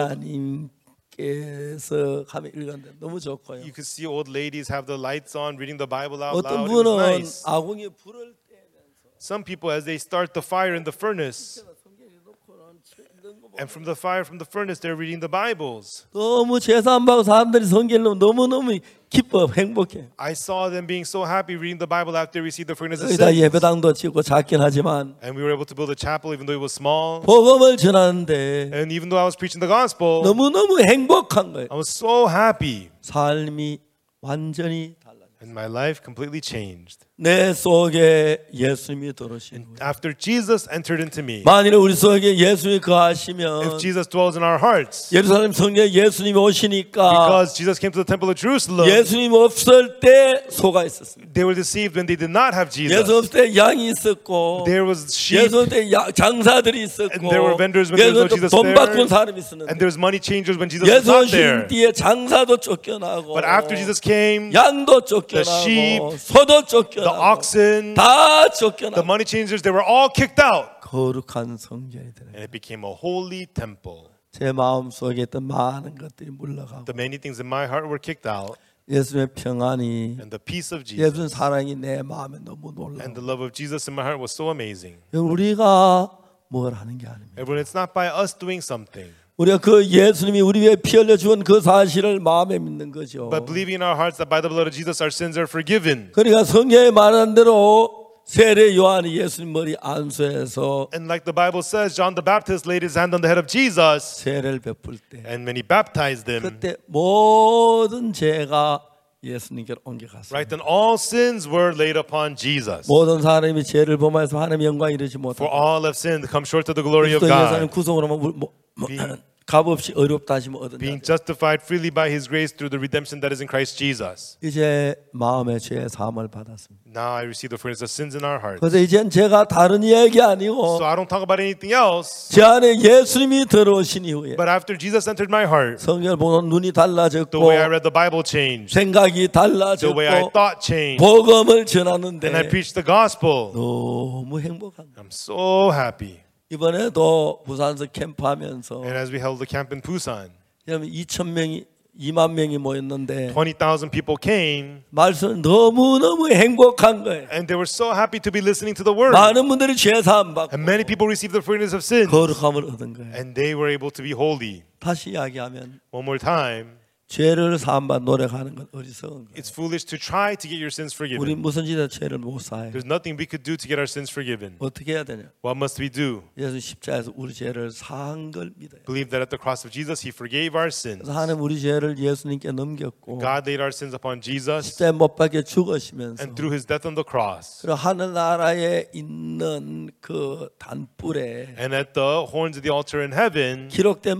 하나님께서 하면 읽었는데 너무 좋고요. you could see old ladies have the lights on, reading the Bible out 어떤 loud. It was 분은 nice. 아궁이 불을 Some people, as they start the fire in the furnace, and from the fire from the furnace, they're reading the Bibles. 너무 제사함하고 사람들이 성경 읽으면 너무너무 기뻐 행복해. I saw them being so happy reading the Bible after they received the forgiveness of 여기다 sins. 예배당도 짓고 작긴 하지만 And we were able to build a chapel even though it was small. 복음을 전하는데 And even though I was preaching the gospel, 너무너무 행복한 거예요. I was so happy. 삶이 완전히 달라요. And my life completely changed. 내 속에 예수님이 들어오신 거예요. After Jesus entered into me, 만일 우리 속에 예수님이 if 거하시면 Jesus dwells in our hearts, 예루살렘 성전에 예수님이 오시니까 because Jesus came to the temple of Jerusalem, 예수님 없을 때 소가 있었습니다. they were deceived when they did not have 예수 Jesus. 없을 때 양이 있었고 There was sheep, 예수 없을 때 장사들이 있었고 And there were vendors when there was no 예수 Jesus 돈 there. 바꾼 사람이 and 있었는데 there was money changers when Jesus was 예수 not there. 오신 뒤에 장사도 쫓겨나고 But after Jesus came, 양도 the sheep, 쫓겨나고 소도 the 쫓겨나고 oxen, 다 the 쫓겨나고 money changers, they were all kicked out. 거룩한 성전이 되는 And it became a holy temple. 제 마음 속에 있던 많은 것들이 물러가고 The many things in my heart were kicked out. 예수님의 평안이 And the peace of Jesus 예수님 사랑이 내 마음에 너무 and the 놀라워. love of Jesus in my heart was so amazing. 우리가 뭘 하는 게 아닙니다. Everyone, it's not by us doing something, 우리가 그 예수님이 우리 위해 피 흘려 죽은 그 사실을 마음에 믿는 거죠. but believing in our hearts that by the blood of Jesus our sins are forgiven. 그러니까 성경에 말한 대로 세례 요한이 예수님 머리 안수해서 And like the Bible says, John the Baptist laid his hand on the head of Jesus, 세례를 베풀 때 and when he baptized him, 그때 모든 죄가 예수님께로 옮겨갔어요. right, then all sins were laid upon Jesus. 모든 사람이 죄를 범하여서 하나님의 영광 이르지 For 못하고 all have sinned, come short of the glory of 그리스도 예수님 God, 구속으로만 값없이 어렵다 하시면 얻은 being 자. justified freely by his grace through the redemption that is in Christ Jesus. 이제 마음의 죄 사함을 받았습니다. Now I receive the forgiveness of sins in our hearts. 그래서 이젠 제가 다른 이야기 아니고 So I don't talk about anything else. 제 안에 예수님이 들어오신 이후에 But after Jesus entered my heart, 성경을 보는 눈이 the 달라졌고 way I read the Bible changed. 생각이 The way I 달라졌고 thought changed. 복음을 And I 전하는데 preached the gospel. 너무 행복한 거예요. I'm so happy. 이번에도 부산에서 캠프하면서 And as we held the camp in Busan, 여러분 2만 명이 모였는데 20,000 people came. 말씀 너무너무 행복한 거예요. And they were so happy to be listening to the word. 많은 분들이 죄 사함 받고 And many people received the forgiveness of sins. 거룩함을 얻은 거예요. And they were able to be holy. 다시 이야기하면 One more time, 죄를 사함 받 노력하는 건 어리석은 거예요. it's foolish to try to get your sins 우리 forgiven. 무슨 짓에 죄를 못 사요. There's nothing we could do to get our sins forgiven. 어떻게 해야 되냐? What must we do? 예수 십자가에서 우리 죄를 사한 걸 믿어요. Believe that at the cross of Jesus, He forgave our sins. 그래서 하나님 우리 죄를 예수님께 넘겼고 God laid our sins upon Jesus, 십자가에 못 박혀 죽으시면서 and through His death on the cross, 그리고 하늘나라에 있는 그 단뿔에 and at the horns of the altar in heaven, 기록된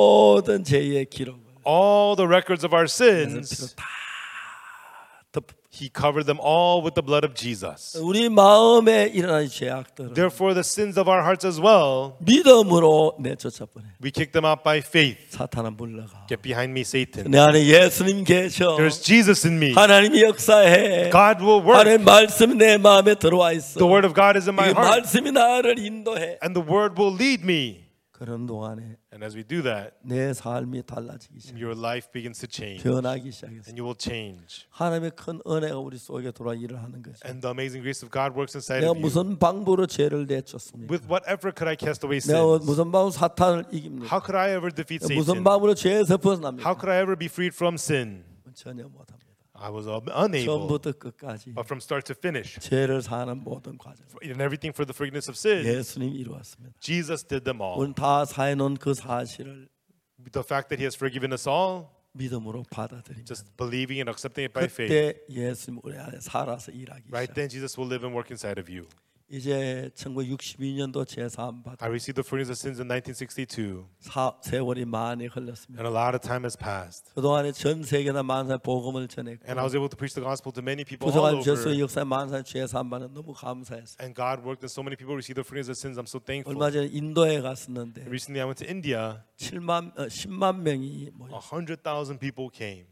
모든 죄의 기록을 all the records of our 피로 sins 다 He covered them all with the blood of Jesus. 우리 마음에 일어나는 죄악들은 Therefore, the sins of our hearts as well, 믿음으로 내쫓아 버려. we kick them out by faith. 사탄아 물러가. Get behind me, Satan. 내 안에 예수님 계셔. There's Jesus in me. 하나님이 역사해. God will work. 하나님 말씀이 내 마음에 들어와 있어. The word of God is in my 이 heart. 말씀이 나를 인도해. And the word will lead me. 그런 동안에 And as we do that, 내 삶이 달라지기 시작. your life begins to change. 변하기 시작했어. And you will change. 하나님의 큰 은혜가 우리 속에 들어와 일을 하는 거죠. And the amazing grace of God works inside 내가 of you. 무슨 방법으로 죄를 내쫓습니까? With what effort could I cast away 내가 sins? 무슨 방법으로 사탄을 이깁니까? How could I ever defeat 무슨 Satan? 방법으로 죄에서 How 벗어납니까? could I ever be freed from sin? 전혀 못합니다. I was unable. 처음부터 끝까지 But from start to finish, 죄를 사는 모든 과정 in everything for the forgiveness of sin, 예수님이 이루었습니다. Jesus did them all. 우리는 다 사해놓은 그 사실을 The fact that He has forgiven us all, 믿음으로 받아들입니다. just believing and accepting it by faith. 그때 예수님 우리 안에 살아서 일하기 Right 시작. then, Jesus will live and work inside of you. 이제 1962년도 제사함 받아 I received the forgiveness of sins in 1962, 세월이 많이 흘렀습니다. and a lot of time has passed. 그동안에 전 세계나 만사에 복음을 전했고 And I was able to preach the gospel to many people all 부족한 죄수의 over. 역사에 만사에 제사함 받는 너무 감사했어요. And God worked, and so many people received the forgiveness of sins. I'm so thankful. 얼마 전에 인도에 갔었는데 Recently, I went to India. 10만 명이 모였어요. 100,000 people came,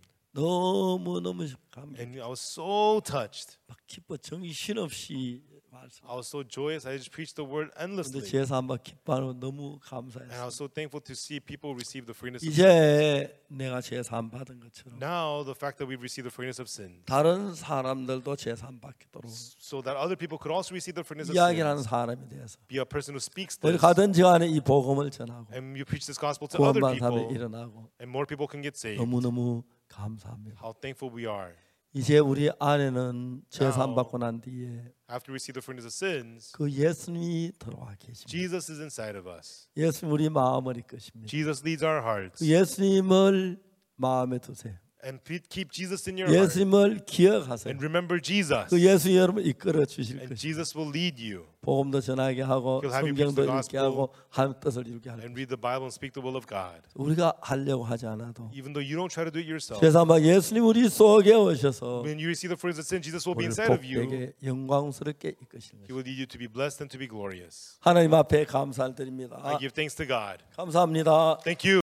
너무 감격. and I was so touched. 막 기뻐 정신없이 말씀. I was so joyous. I just preached the word 근데 endlessly. 제사함 받 기뻐하고 너무 And I 감사했어요. was so thankful to see people receive the forgiveness of sins. 이제 내가 제사함 받은 것처럼 Now, the fact that we've received the forgiveness of sins, 다른 사람들도 제사함 받도록 so that other people could also receive the forgiveness of 이야기하는 sins, 사람이 되어서 be a person who speaks 어디 this, 가든지 간에 이 복음을 전하고 and you preach this gospel to other 구원받은 사람이 people, 일어나고 and more people can get saved. 너무너무 감사합니다. How thankful we are. 이제 우리 안에는 제사함 받고 난 뒤에 After we receive the forgiveness of sins, 그 예수님이 들어와 계십니다. Jesus is inside of us. 예수님 우리 마음을 이끄십니다. Jesus leads our hearts. 그 예수님을 마음에 두세요. And keep Jesus in your heart. 예수님을 기억하세요. And remember Jesus. 그 예수 여러분 이끌어 주실 And 것입니다. Jesus will lead you. 복음도 전하게 하고 He'll have you preach 성경도 the 읽게 gospel. 하고 하나님 뜻을 이루게 하는 And read the Bible and speak the will of God. 우리가 하려고 하지 않아도 Even though you don't try to do it yourself. 제사마 예수님 우리 속에 오셔서 When you receive the forgiveness of sin, Jesus will be 우리를 inside of you. 복되게 영광스럽게 이끄시는 He 것입니다. will lead you to be blessed and to be glorious. 하나님 앞에 감사를 드립니다. I give thanks to God. 감사합니다. Thank you.